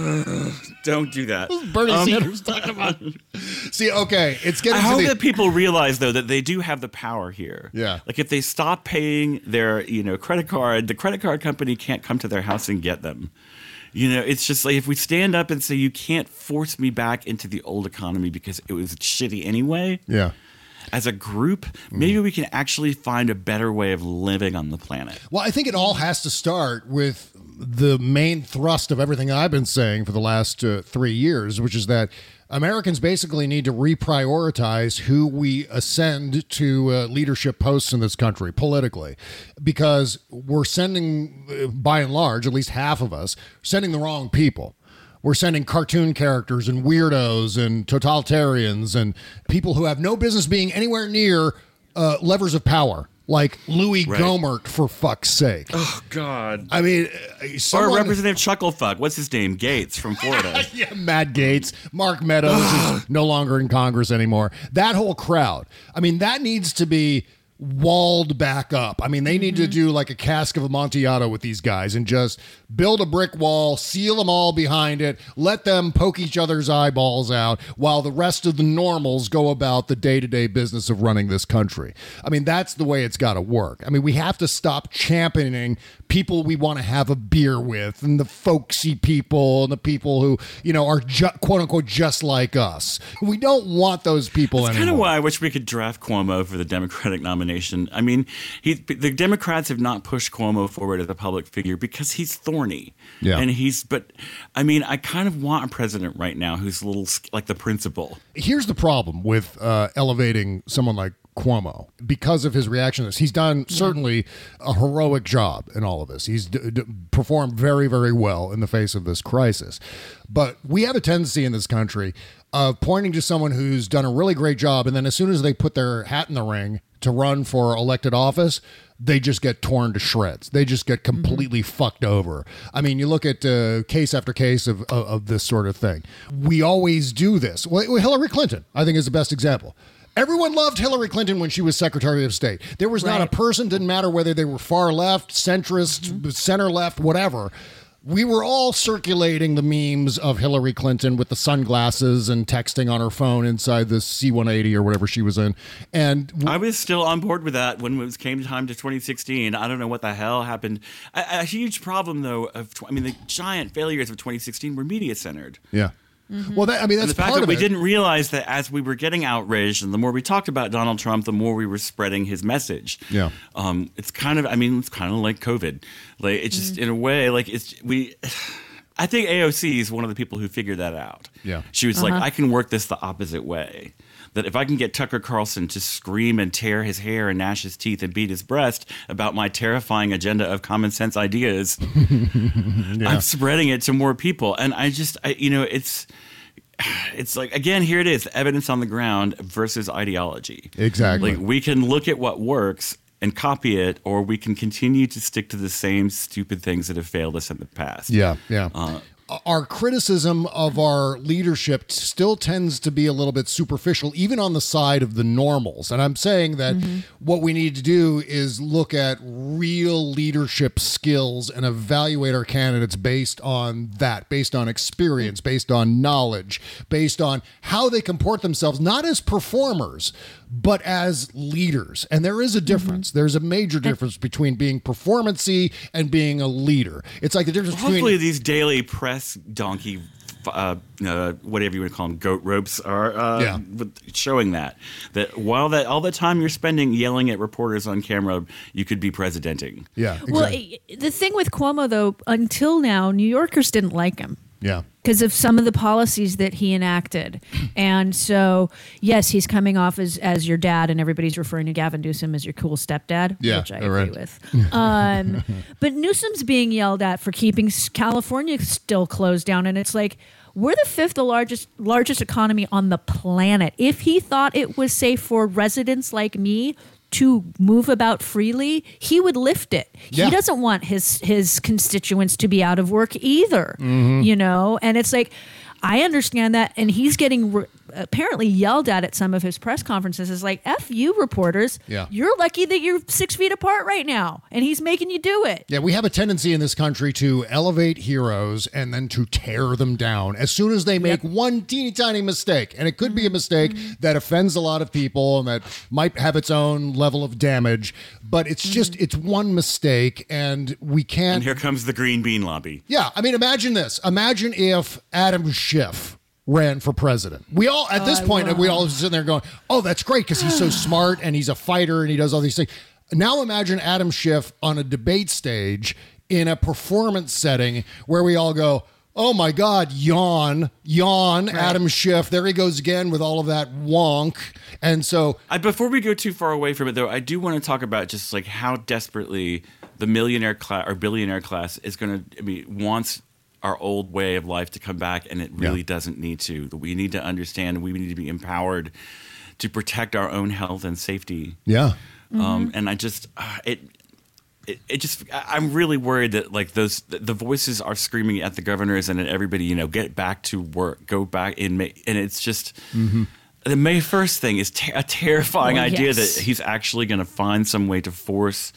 Don't do that. Bernie Um, Sanders talking about. See, okay, it's getting I to hope the. that people realize though that they do have the power here. Yeah. Like if they stop paying their, you know, credit card, the credit card company can't come to their house and get them. You know, it's just like if we stand up and say you can't force me back into the old economy because it was shitty anyway. Yeah. As a group, maybe we can actually find a better way of living on the planet. Well, I think it all has to start with the main thrust of everything I've been saying for the last uh, three years, which is that Americans basically need to reprioritize who we ascend to uh, leadership posts in this country politically, because we're sending, uh, by and large, at least half of us, sending the wrong people. We're sending cartoon characters and weirdos and totalitarians and people who have no business being anywhere near uh, levers of power, like Louis Right. Gohmert, for fuck's sake. Oh, God. I mean, uh, someone, Or Representative Chucklefuck. What's his name? Gates from Florida. yeah, Matt Gates, Mark Meadows is no longer in Congress anymore. That whole crowd. I mean, that needs to be walled back up. I mean, they need to do like a cask of Amontillado with these guys and just build a brick wall, seal them all behind it, let them poke each other's eyeballs out while the rest of the normals go about the day-to-day business of running this country. I mean, that's the way it's got to work. I mean, we have to stop championing people we want to have a beer with and the folksy people and the people who, you know, are ju- quote unquote just like us. We don't want those people That's anymore. kind of why I wish we could draft Cuomo for the Democratic nomination. I mean, he, the Democrats have not pushed Cuomo forward as a public figure because he's thorny. Yeah. And he's, but I mean, I kind of want a president right now who's a little like the principal. Here's the problem with uh, elevating someone like Cuomo because of his reaction to this. He's done certainly a heroic job in all of this. He's d- d- performed very, very well in the face of this crisis. But we have a tendency in this country of pointing to someone who's done a really great job, and then as soon as they put their hat in the ring to run for elected office, they just get torn to shreds. They just get completely mm-hmm. fucked over. I mean, you look at uh, case after case of, of, of this sort of thing. We always do this. Well, Hillary Clinton, I think, is the best example. Everyone loved Hillary Clinton when she was Secretary of State. There was right. not a person, didn't matter whether they were far left, centrist, mm-hmm. center left, whatever. We were all circulating the memes of Hillary Clinton with the sunglasses and texting on her phone inside the C one eighty or whatever she was in. And w- I was still on board with that when it was came time to twenty sixteen. I don't know what the hell happened. A, a huge problem, though, of I mean, the giant failures of twenty sixteen were media centered. Yeah. Mm-hmm. Well, that, I mean, that's and the fact part that of we it. didn't realize that as we were getting outraged, and the more we talked about Donald Trump, the more we were spreading his message. Yeah, um, it's kind of, I mean, it's kind of like COVID. Like it's just mm-hmm. in a way, like it's we. I think A O C is one of the people who figured that out. Yeah. She was Uh-huh. like, I can work this the opposite way. That if I can get Tucker Carlson to scream and tear his hair and gnash his teeth and beat his breast about my terrifying agenda of common sense ideas, Yeah. I'm spreading it to more people. And I just, I, you know, it's, it's like, again, here it is, evidence on the ground versus ideology. Exactly. Like, we can look at what works and copy it, or we can continue to stick to the same stupid things that have failed us in the past. Yeah, yeah. Uh, Our criticism of our leadership still tends to be a little bit superficial, even on the side of the normals. And I'm saying that Mm-hmm. what we need to do is look at real leadership skills and evaluate our candidates based on that, based on experience, based on knowledge, based on how they comport themselves, not as performers, but as leaders. And there is a difference. Mm-hmm. There's a major difference between being performancy and being a leader. It's like the difference between... Hopefully these daily press donkey, uh, uh, whatever you would call them, goat ropes are uh, Yeah. showing that. That while that all the time you're spending yelling at reporters on camera, you could be presidenting. Yeah, Well, i- the thing with Cuomo, though, until now, New Yorkers didn't like him. Yeah. Because of some of the policies that he enacted. And so, yes, he's coming off as, as your dad, and everybody's referring to Gavin Newsom as your cool stepdad, Yeah, which I all agree right. with. Um, but Newsom's being yelled at for keeping s- California still closed down. And it's like, we're the fifth the largest largest economy on the planet. If he thought it was safe for residents like me to move about freely, he would lift it. Yeah. He doesn't want his his constituents to be out of work either, Mhm. you know? And it's like, I understand that. And he's getting re- apparently yelled at at some of his press conferences. Is like, F you reporters. Yeah. You're lucky that you're six feet apart right now. And he's making you do it. Yeah, we have a tendency in this country to elevate heroes and then to tear them down as soon as they make one teeny tiny mistake. And it could be a mistake that offends a lot of people and that might have its own level of damage. But it's just, it's one mistake and we can't. And here comes the green bean lobby. Yeah, I mean, imagine this. Imagine if Adam Schiff ran for president. We all, at this I point, will. we all sitting there going, oh, that's great because he's so smart and he's a fighter and he does all these things. Now imagine Adam Schiff on a debate stage in a performance setting where we all go, oh my God, yawn, yawn, Right. Adam Schiff. There he goes again with all of that wonk. And so, I, before we go too far away from it, though, I do want to talk about just like how desperately the millionaire class or billionaire class is going to, I mean, wants our old way of life to come back, and it really Yeah. doesn't need to. We need to understand we need to be empowered to protect our own health and safety. yeah. Um, and I just, uh, it, it, it just, I- I'm really worried that like those, the voices are screaming at the governors and at everybody, you know, get back to work, go back in, May, and it's just, Mm-hmm. the May first thing is ter- a terrifying Oh, idea yes. that he's actually going to find some way to force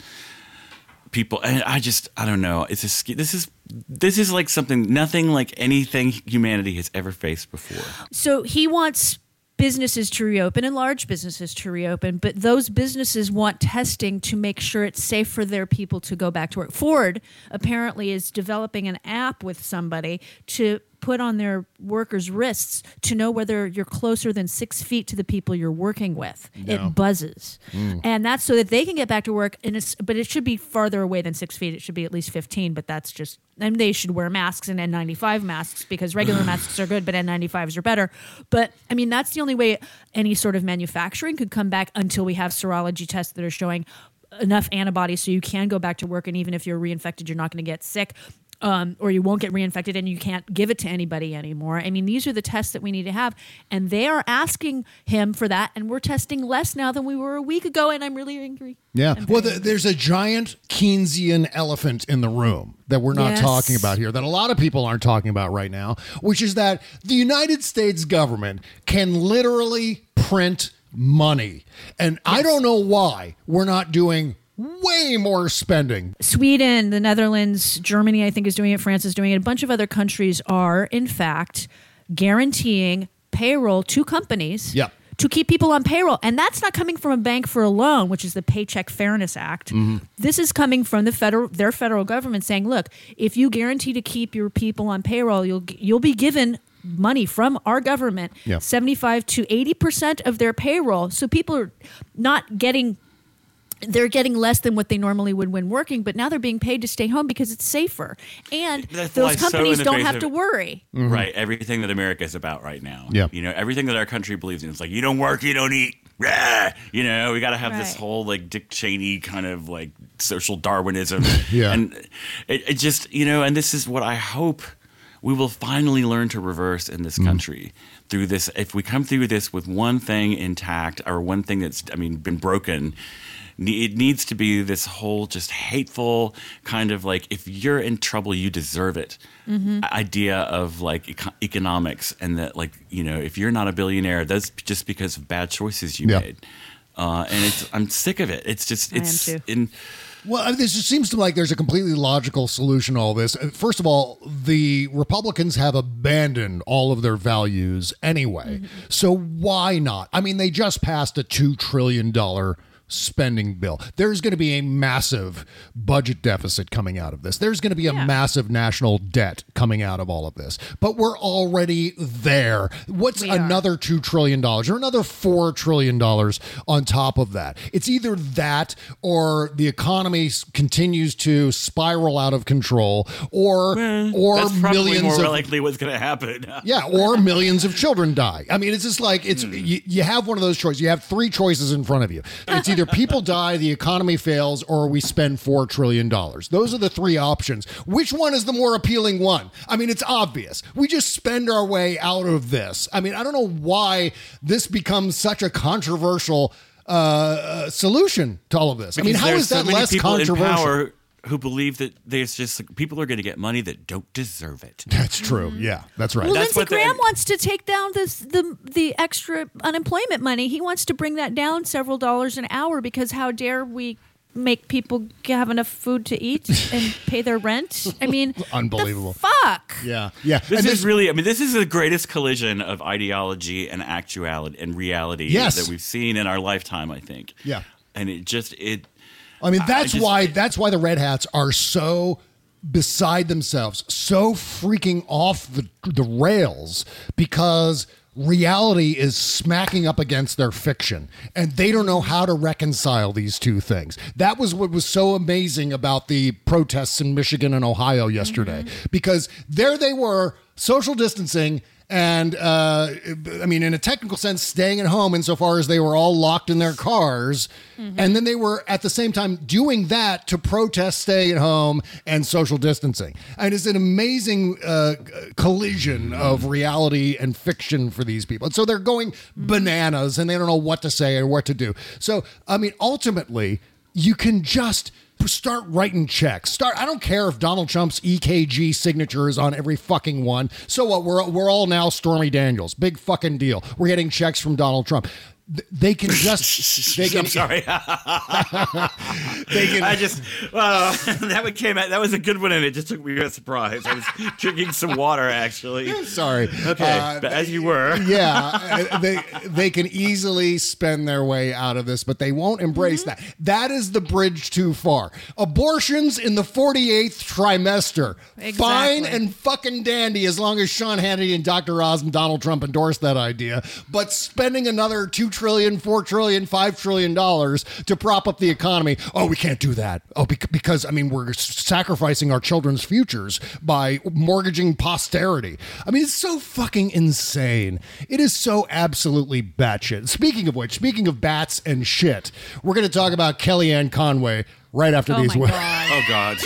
people. And I just, I don't know. It's a, sk- this is, this is like something, nothing like anything humanity has ever faced before. So he wants businesses to reopen and large businesses to reopen, but those businesses want testing to make sure it's safe for their people to go back to work. Ford apparently is developing an app with somebody to put on their workers' wrists to know whether you're closer than six feet to the people you're working with. No. It buzzes. Mm. And that's so that they can get back to work, and it's, but it should be farther away than six feet. It should be at least fifteen, but that's just, and they should wear masks and N ninety-five masks because regular masks are good, but N ninety-fives are better. But I mean, that's the only way any sort of manufacturing could come back until we have serology tests that are showing enough antibodies so you can go back to work. And even if you're reinfected, you're not going to get sick. Um, or you won't get reinfected and you can't give it to anybody anymore. I mean, these are the tests that we need to have. And they are asking him for that. And we're testing less now than we were a week ago. And I'm really angry. Yeah. I'm Well, very th- there's a giant Keynesian elephant in the room that we're not Yes. talking about here, that a lot of people aren't talking about right now, which is that the United States government can literally print money. And I don't know why we're not doing way more spending. Sweden, the Netherlands, Germany, I think, is doing it. France is doing it. A bunch of other countries are, in fact, guaranteeing payroll to companies Yep. to keep people on payroll. And that's not coming from a bank for a loan, which is the Paycheck Fairness Act. Mm-hmm. This is coming from the federal, their federal government saying, look, if you guarantee to keep your people on payroll, you'll you'll be given money from our government, Yep. seventy-five to eighty percent of their payroll. So people are not getting they're getting less than what they normally would when working, but now they're being paid to stay home because it's safer. And That those flies so companies in the don't face have of- to worry. Mm-hmm. Right. Everything that America is about right now. Yeah. You know, everything that our country believes in. It's like, you don't work, you don't eat. Rah! You know, we got to have this Right. whole like Dick Cheney kind of like social Darwinism. Yeah. And it, it just, you know, and this is what I hope we will finally learn to reverse in this country through this. If we come through this with one thing intact or one thing that's, I mean, been broken, it needs to be this whole just hateful kind of like, if you're in trouble, you deserve it Mm-hmm. idea of like eco- economics, and that like, you know, if you're not a billionaire, that's just because of bad choices you Yeah. made. Uh, and it's, I'm sick of it. It's just, I am it's too. in, Well, I mean, this just seems to me like there's a completely logical solution to all this. Uh, First of all, the Republicans have abandoned all of their values anyway. So why not? I mean, they just passed a two trillion dollars spending bill. There's going to be a massive budget deficit coming out of this. There's going to be a Yeah. massive national debt coming out of all of this. But we're already there. What's We are. another two trillion dollars or another four trillion dollars on top of that? It's either that or the economy s- continues to spiral out of control, or or that's probably millions more of likely what's going to happen. yeah, or millions of children die. I mean, it's just like it's Hmm. you, you have one of those choices. You have three choices in front of you. It's either people die, the economy fails, or we spend four trillion dollars. Those are the three options. Which one is the more appealing one? I mean, it's obvious. We just spend our way out of this. I mean, I don't know why this becomes such a controversial uh, uh, solution to all of this. I mean, Because how there's is that so many less people in controversial? power who believe that there's just like, people are going to get money that don't deserve it. That's true. Yeah, that's right. Well, That's Lindsey what they- Graham wants to take down this the the extra unemployment money. He wants to bring that down several dollars an hour because how dare we make people have enough food to eat and pay their rent? I mean, Unbelievable. the fuck. Yeah, yeah. This And is really, I mean, this is the greatest collision of ideology and actuality and reality Yes. that we've seen in our lifetime, I think. Yeah. And it just, it, I mean, I- that's I just- why that's why the Red Hats are so beside themselves, so freaking off the the rails, because reality is smacking up against their fiction, and they don't know how to reconcile these two things. That was what was so amazing about the protests in Michigan and Ohio yesterday, because there they were, social distancing. And, uh, I mean, in a technical sense, staying at home insofar as they were all locked in their cars. And then they were at the same time doing that to protest staying at home and social distancing. And it's an amazing uh, collision of reality and fiction for these people. And so they're going bananas and they don't know what to say or what to do. So, I mean, ultimately, you can just start writing checks. Start. I don't care if Donald Trump's E K G signature is on every fucking one. So what? We're we're all now Stormy Daniels. Big fucking deal. We're getting checks from Donald Trump. Th- They can just. They can, I'm sorry. They can. I just, well, that one came out, that was a good one, and it just took me by surprise. I was drinking some water, actually. Sorry. Okay, Uh, but as you were. yeah, uh, they they can easily spend their way out of this, but they won't embrace that. That is the bridge too far. Abortions in the forty-eighth trimester, fine Exactly. and fucking dandy as long as Sean Hannity and Doctor Oz and Donald Trump endorse that idea. But spending another two trillion, four trillion, five trillion dollars to prop up the economy, oh, we can't do that. Oh, bec- because I mean we're sacrificing our children's futures by mortgaging posterity. I mean, it's so fucking insane. It is so absolutely batshit. Speaking of which, speaking of bats and shit, we're going to talk about Kellyanne Conway right after Oh these my words. God. Oh, God.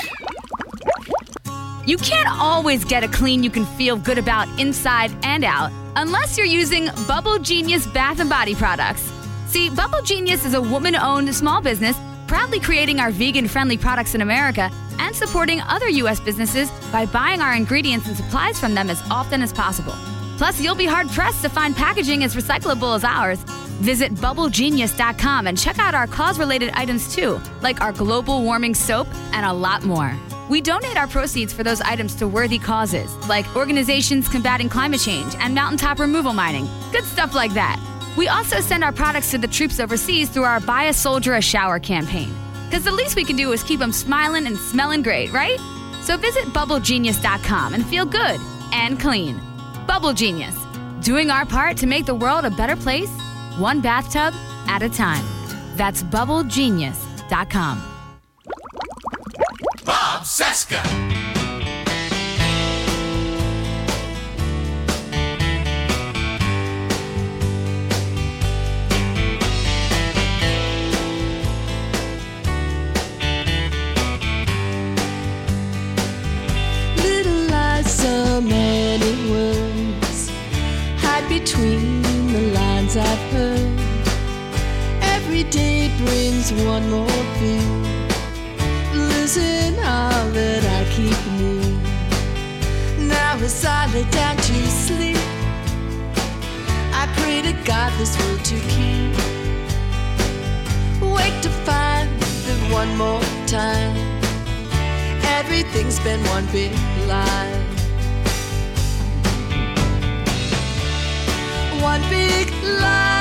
You can't always get a clean you can feel good about inside and out unless you're using Bubble Genius Bath and Body products. See, Bubble Genius is a woman-owned small business proudly creating our vegan-friendly products in America and supporting other U S businesses by buying our ingredients and supplies from them as often as possible. Plus, you'll be hard-pressed to find packaging as recyclable as ours. Visit bubble genius dot com and check out our cause-related items too, like our global warming soap and a lot more. We donate our proceeds for those items to worthy causes, like organizations combating climate change and mountaintop removal mining. Good stuff like that. We also send our products to the troops overseas through our Buy a Soldier a Shower campaign. Because the least we can do is keep them smiling and smelling great, right? So visit bubble genius dot com and feel good and clean. Bubble Genius, doing our part to make the world a better place, one bathtub at a time. That's bubble genius dot com. Bob Cesca. Little lies, so many words hide between the lines I've heard. Every day brings one more fear, losing all that I keep near. Now as I lay down to sleep, I pray to God this world to keep. Wake to find that one more time everything's been one big lie. One big lie.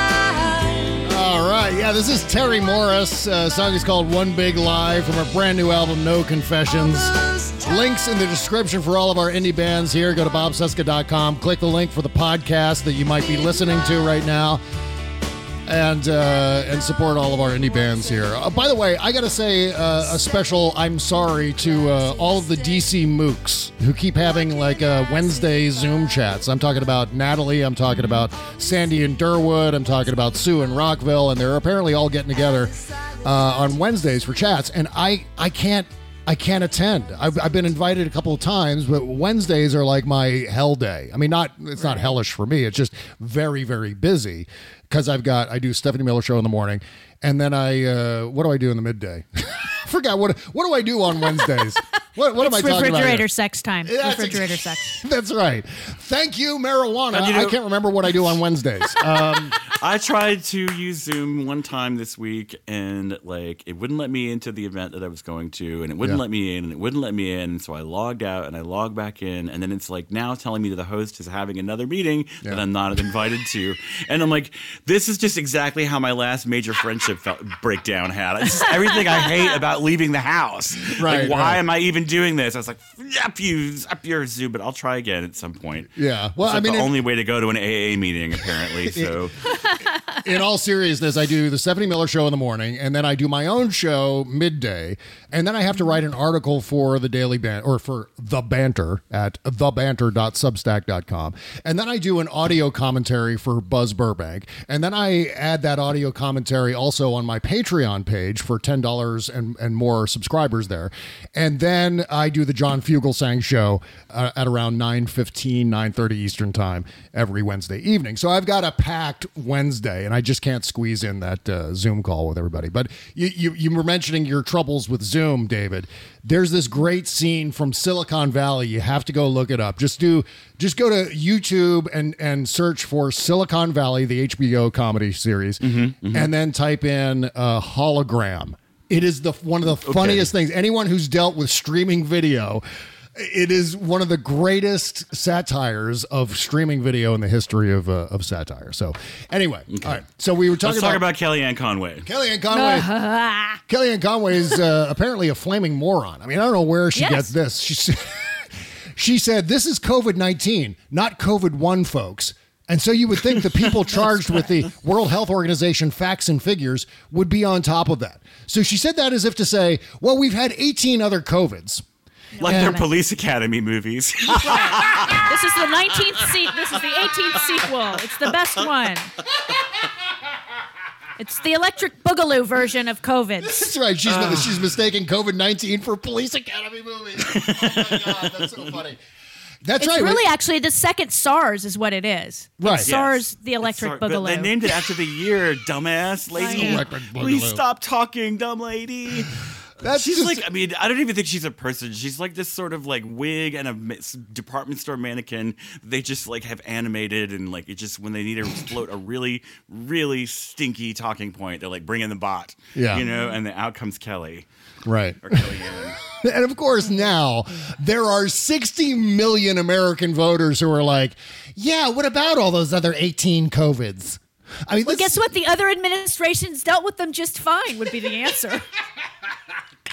All right, yeah, this is Terry Morris. Uh, song is called One Big Lie from her brand new album, No Confessions. Links in the description for all of our indie bands here. Go to bob cesca dot com. Click the link for the podcast that you might be listening to right now. And uh, and support all of our indie bands here. Uh, by the way, I got to say uh, a special I'm sorry to uh, all of the D C mooks who keep having like uh, Wednesday Zoom chats. I'm talking about Natalie. I'm talking about Sandy and Durwood. I'm talking about Sue and Rockville. And they're apparently all getting together uh, on Wednesdays for chats. And I, I can't I can't attend. I've, I've been invited a couple of times, but Wednesdays are like my hell day. I mean, not it's not hellish for me. It's just very, very busy. Because I've got, I do Stephanie Miller Show in the morning, and then I, uh, what do I do in the midday? Forgot, what What do I do on Wednesdays? What, what am I talking about? Refrigerator here? sex time. That's refrigerator ex- sex. That's right. Thank you, marijuana. You know, I can't remember what I do on Wednesdays. Um, I tried to use Zoom one time this week, and like it wouldn't let me into the event that I was going to, and it wouldn't Yeah. let me in, and it wouldn't let me in. So I logged out, and I logged back in, and then it's like now telling me that the host is having another meeting Yeah. that I'm not invited to, and I'm like, this is just exactly how my last major friendship felt, breakdown had. It's just everything I hate about leaving the house. Right, Like, why right. am I even doing this? I was like, up you, up your Zoom, but I'll try again at some point. Yeah. Well, It's I like mean, the it- only way to go to an A A meeting, apparently. So. in all seriousness, I do the Stephanie Miller Show in the morning, and then I do my own show midday, and then I have to write an article for the Daily Ban or for The Banter at the banter dot substack dot com, and then I do an audio commentary for Buzz Burbank, and then I add that audio commentary also on my Patreon page for ten dollars and, and more subscribers there, and then I do the John Fugelsang Show uh, at around nine fifteen, nine thirty Eastern Time every Wednesday evening. So I've got a packed Wednesday, and I just can't squeeze in that uh, Zoom call with everybody. But you, you you were mentioning your troubles with Zoom, David. There's this great scene from Silicon Valley. You have to go look it up. Just do just go to YouTube and and search for Silicon Valley, the H B O comedy series, Mm-hmm, mm-hmm. and then type in uh, hologram. It is the one of the Okay. funniest things. Anyone who's dealt with streaming video, it is one of the greatest satires of streaming video in the history of uh, of satire. So, anyway, Okay. all right. So we were talking Let's talk about, about Kellyanne Conway. Kellyanne Conway. Kellyanne Conway is uh, apparently a flaming moron. I mean, I don't know where she Yes. gets this. She said, she said, "This is COVID nineteen, not COVID one, folks." And so you would think the people charged with the World Health Organization facts and figures would be on top of that. So she said that as if to say, well, we've had eighteen other COVIDs. Like And- their Police Academy movies. This is the nineteenth se- This is the eighteenth sequel. It's the best one. It's the Electric Boogaloo version of COVID. That's right. She's, she's mistaking COVID nineteen for Police Academy movies. Oh, my God. That's so funny. That's It's right. really actually the second SARS is what it is. It's Right. SARS, Yes. the Electric Sorry, but Boogaloo. They named it after the year, dumbass lady. know. Electric Please Boogaloo. stop talking, dumb lady. That's she's just- like, I mean, I don't even think she's a person. She's like this sort of like wig and a ma- department store mannequin. They just like have animated and like it just when they need to float a really, really stinky talking point, they're like, bring in the bot. Yeah. You know, and the out comes Kelly Right. or Kellyanne. And of course, now there are sixty million American voters who are like, yeah, what about all those other eighteen COVIDs? I mean, well, this- guess what? The other administrations dealt with them just fine would be the answer.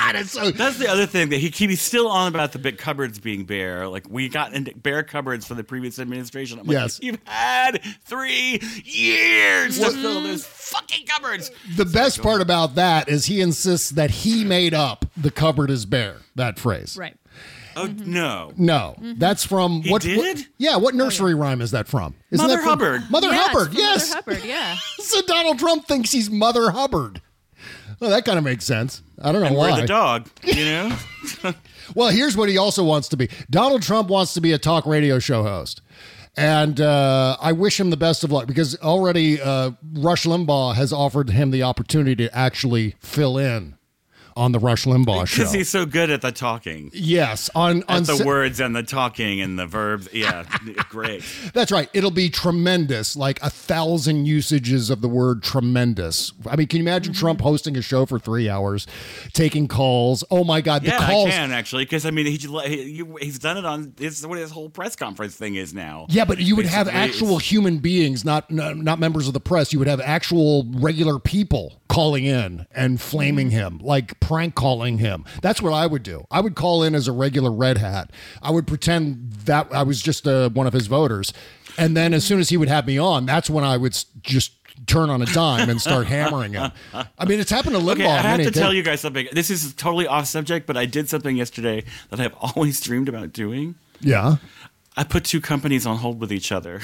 God, it's so. That's the other thing that he he's still on about the big cupboards being bare. Like we got into bare cupboards for the previous administration. I'm like, Yes. you've had three years to fill those fucking cupboards. The best part about that is he insists that he made up the cupboard is bare, that phrase. Right. Oh, no. No, that's from He what, did? what? Yeah, what nursery rhyme is that from? Isn't Mother that from Hubbard. Mother Yeah, it's Hubbard. from Yes. Mother Hubbard, yeah. So Donald Trump thinks he's Mother Hubbard. Well, that kind of makes sense. I don't know And why. we're the dog, you know? Well, here's what he also wants to be. Donald Trump wants to be a talk radio show host. And uh, I wish him the best of luck because already uh, Rush Limbaugh has offered him the opportunity to actually fill in on the Rush Limbaugh show. Because he's so good at the talking. Yes, on on At the se- words and the talking and the verbs. Yeah, great. That's right. It'll be tremendous, like a thousand usages of the word tremendous. I mean, can you imagine Mm-hmm. Trump hosting a show for three hours, taking calls? Oh my God, the Yeah, calls. I can actually, because I mean, he, he he's done it on. It's what his whole press conference thing is now. Yeah, but you would have Basically, actual it's- human beings, not not members of the press. You would have actual regular people calling in and flaming him, like prank calling him. That's what I would do. I would call in as a regular red hat. I would pretend that I was just uh, one of his voters. And then as soon as he would have me on, that's when I would s- just turn on a dime and start hammering him. I mean, it's happened to Limbaugh. Okay, I have many to tell times. you guys something. This is totally off subject, but I did something yesterday that I've always dreamed about doing. Yeah. I put two companies on hold with each other.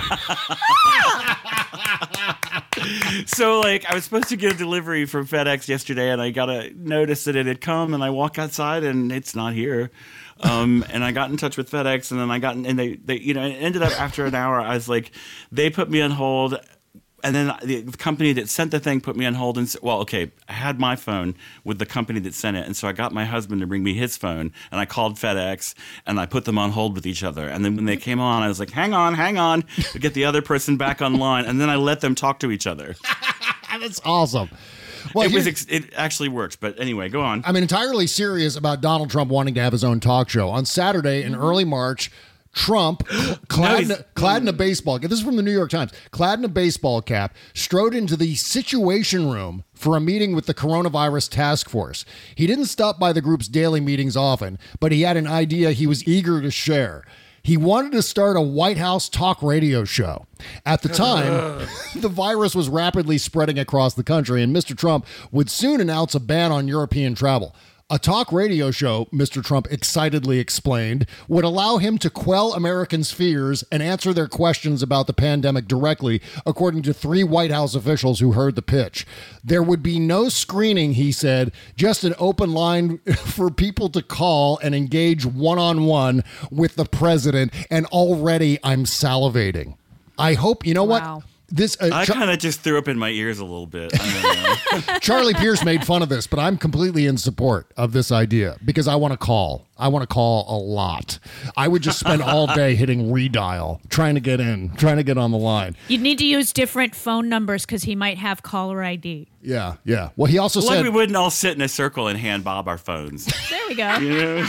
So, like, I was supposed to get a delivery from FedEx yesterday, and I got a notice that it had come, and I walk outside, and it's not here. Um, and I got in touch with FedEx, and then I got, in, and they, they, you know, it ended up after an hour, I was like, they put me on hold. And then the company that sent the thing put me on hold. And well, okay, I had my phone with the company that sent it. And so I got my husband to bring me his phone. And I called FedEx and I put them on hold with each other. And then when they came on, I was like, hang on, hang on, to get the other person back online. And then I let them talk to each other. That's awesome. Well, it, was here- ex- it actually worked. But anyway, go on. I'm entirely serious about Donald Trump wanting to have his own talk show. On Saturday in Mm-hmm. early March, Trump, clad, in, a- clad in a baseball cap, this is from the New York Times, clad in a baseball cap, strode into the Situation Room for a meeting with the coronavirus task force. He didn't stop by the group's daily meetings often, but he had an idea he was eager to share. He wanted to start a White House talk radio show. At the time, the virus was rapidly spreading across the country, and Mister Trump would soon announce a ban on European travel. A talk radio show, Mister Trump excitedly explained, would allow him to quell Americans' fears and answer their questions about the pandemic directly, according to three White House officials who heard the pitch. There would be no screening, he said, just an open line for people to call and engage one-on-one with the president, and already I'm salivating. I hope, you know Wow. what? This uh, I Char- kind of just threw up in my ears a little bit. I don't know. Charlie Pierce made fun of this, but I'm completely in support of this idea because I want to call. I want to call a lot. I would just spend all day hitting redial, trying to get in, trying to get on the line. You'd need to use different phone numbers because he might have caller I D. Yeah, yeah. Well, he also like said, we wouldn't all sit in a circle and hand Bob our phones. There we go. You know?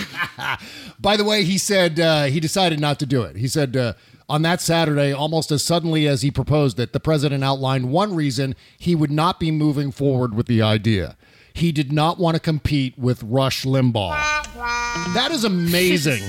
by the way, he said uh, he decided not to do it. He said uh, on that Saturday, almost as suddenly as he proposed it, the president outlined one reason he would not be moving forward with the idea. He did not want to compete with Rush Limbaugh. That is amazing.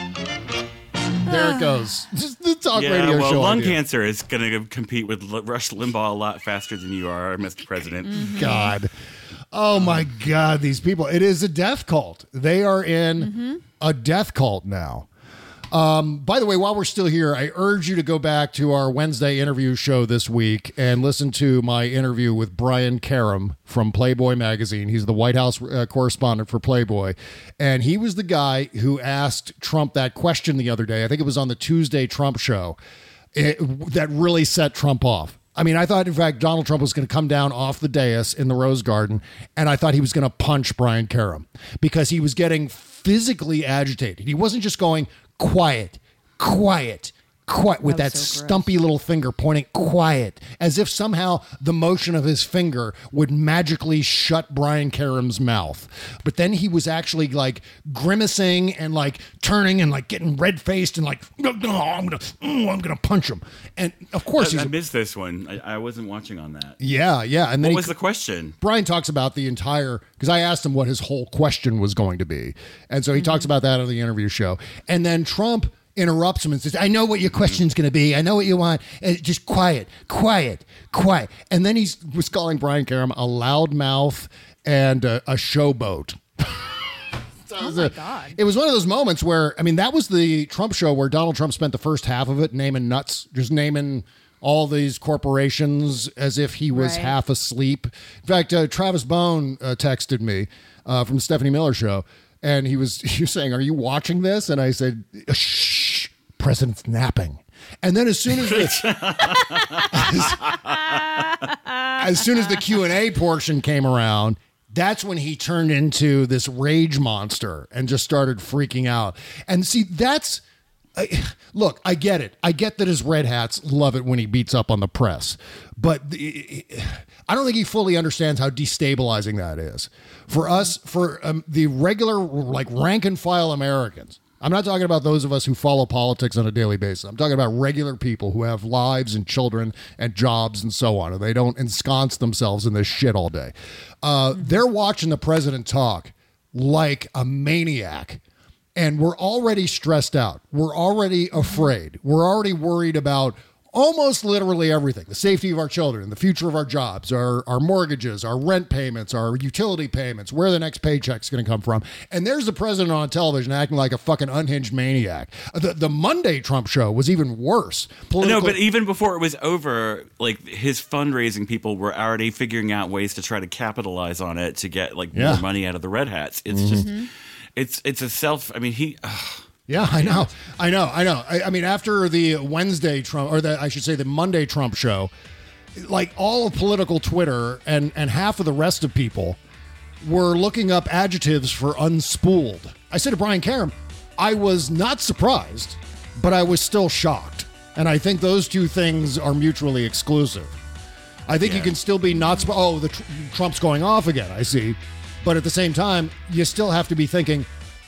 There it goes. Just the talk yeah, radio well, show. lung idea. cancer is going to compete with L- Rush Limbaugh a lot faster than you are, Mister President. Mm-hmm. God. Oh my God, these people. It is a death cult. They are in Mm-hmm. a death cult now. Um, by the way, while we're still here, I urge you to go back to our Wednesday interview show this week and listen to my interview with Brian Karam from Playboy magazine. He's the White House uh, correspondent for Playboy. And he was the guy who asked Trump that question the other day. I think it was on the Tuesday Trump show. It, that really set Trump off. I mean, I thought, in fact, Donald Trump was going to come down off the dais in the Rose Garden, and I thought he was going to punch Brian Karam because he was getting physically agitated. He wasn't just going, quiet, quiet, quiet, with That that, was so gross. stumpy little finger pointing quiet, as if somehow the motion of his finger would magically shut Brian Karem's mouth. But then he was actually like grimacing and like turning and like getting red faced and like, no, no, I'm gonna, mm, I'm gonna punch him. And of course, I, he's I missed this one. I, I wasn't watching on that. yeah, yeah. And then What he- was the question? Brian talks about the entire, because I asked him what his whole question was going to be. And so he talks about that on the interview show. And then Trump interrupts him and says, I know what your question's going to be. I know what you want. Uh, just quiet, quiet, quiet. And then he was calling Brian Karem a loudmouth and a, a showboat. So it Oh was my a- God. It was one of those moments where, I mean, that was the Trump show where Donald Trump spent the first half of it naming nuts, just naming all these corporations as if he was Right. half asleep. In fact, uh, Travis Bone uh, texted me uh, from the Stephanie Miller Show, and he was he was saying, "Are you watching this?" And I said, "Shh, President's napping." And then as soon as the, as, as soon as the Q and A portion came around, that's when he turned into this rage monster and just started freaking out. And see, that's I, look, I get it. I get that his red hats love it when he beats up on the press, but the, I don't think he fully understands how destabilizing that is for us, for um, the regular, like rank and file Americans. I'm not talking about those of us who follow politics on a daily basis. I'm talking about regular people who have lives and children and jobs and so on, and they don't ensconce themselves in this shit all day. Uh, they're watching the president talk like a maniac. And we're already stressed out. We're already afraid. We're already worried about almost literally everything. The safety of our children, the future of our jobs, our, our mortgages, our rent payments, our utility payments, where the next paycheck's going to come from. And there's the president on television acting like a fucking unhinged maniac. The, the Monday Trump show was even worse. Political- No, but even before it was over, like his fundraising people were already figuring out ways to try to capitalize on it to get like Yeah. more money out of the red hats. It's Mhm. just, it's it's a self. I mean, he. ugh. Yeah, I know. I know. I know. I, I mean, after the Wednesday Trump, or the, I should say the Monday Trump show, like all of political Twitter and, and half of the rest of people were looking up adjectives for unspooled. I said to Brian Karem, I was not surprised, but I was still shocked. And I think those two things are mutually exclusive. I think you can still be not, sp- oh, the tr- Trump's going off again, I see. But at the same time, you still have to be thinking,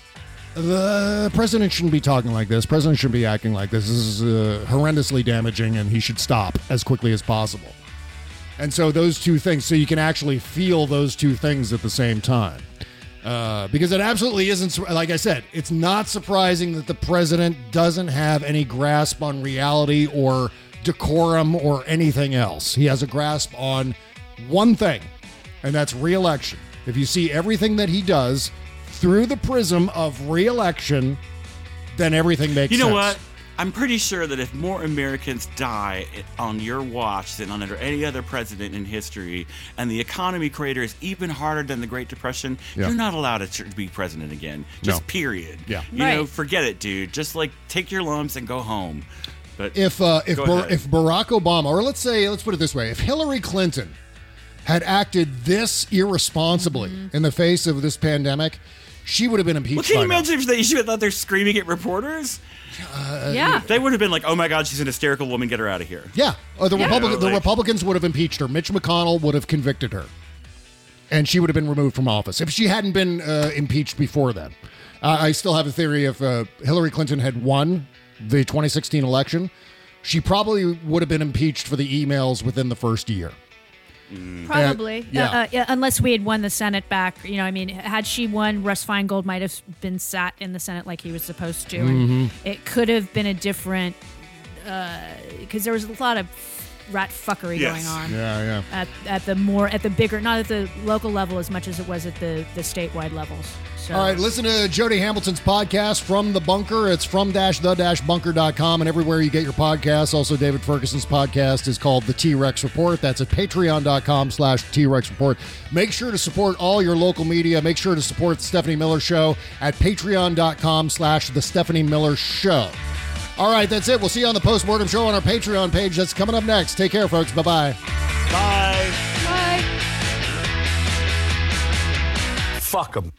the president shouldn't be talking like this. President shouldn't be acting like this. This is uh, horrendously damaging, and he should stop as quickly as possible. And so those two things, so you can actually feel those two things at the same time. Uh, because it absolutely isn't, like I said, it's not surprising that the president doesn't have any grasp on reality or decorum or anything else. He has a grasp on one thing, and that's re-election. If you see everything that he does through the prism of re-election, then everything makes You know sense. what? I'm pretty sure that if more Americans die on your watch than under any other president in history, and the economy crater is even harder than the Great Depression, Yeah. you're not allowed to be president again. Just No. period. Yeah. You know, Right. forget it, dude. Just like take your lumps and go home. But If uh, if Go Bar- ahead. if Barack Obama, or let's say, let's put it this way, if Hillary Clinton had acted this irresponsibly in the face of this pandemic, she would have been impeached. Well, can you by now. imagine if they should have thought they're screaming at reporters? Uh, Yeah. They would have been like, "Oh my God, she's an hysterical woman. Get her out of here." Yeah, or the Yeah. Republican, the Like- Republicans would have impeached her. Mitch McConnell would have convicted her, and she would have been removed from office if she hadn't been uh, impeached before then. Uh, I still have a theory: if uh, Hillary Clinton had won the twenty sixteen election, she probably would have been impeached for the emails within the first year. Probably. Uh, yeah. Uh, uh, yeah. Unless we had won the Senate back. You know, I mean, had she won, Russ Feingold might have been sat in the Senate like he was supposed to. And Mhm. it could have been a different, because there was a lot of rat fuckery Yes. going on. Yeah, yeah. At, at the more, at the bigger, not at the local level as much as it was at the, the statewide levels. So. All right, listen to Jody Hamilton's podcast, From the Bunker. It's from dash the dash bunker dot com and everywhere you get your podcasts. Also, David Ferguson's podcast is called The T-Rex Report. That's at patreon dot com slash T-Rex Report. Make sure to support all your local media. Make sure to support The Stephanie Miller Show at patreon dot com slash The Stephanie Miller Show. All right, that's it. We'll see you on the Postmortem Show on our Patreon page. That's coming up next. Take care, folks. Bye-bye. Bye. Bye. Fuck them.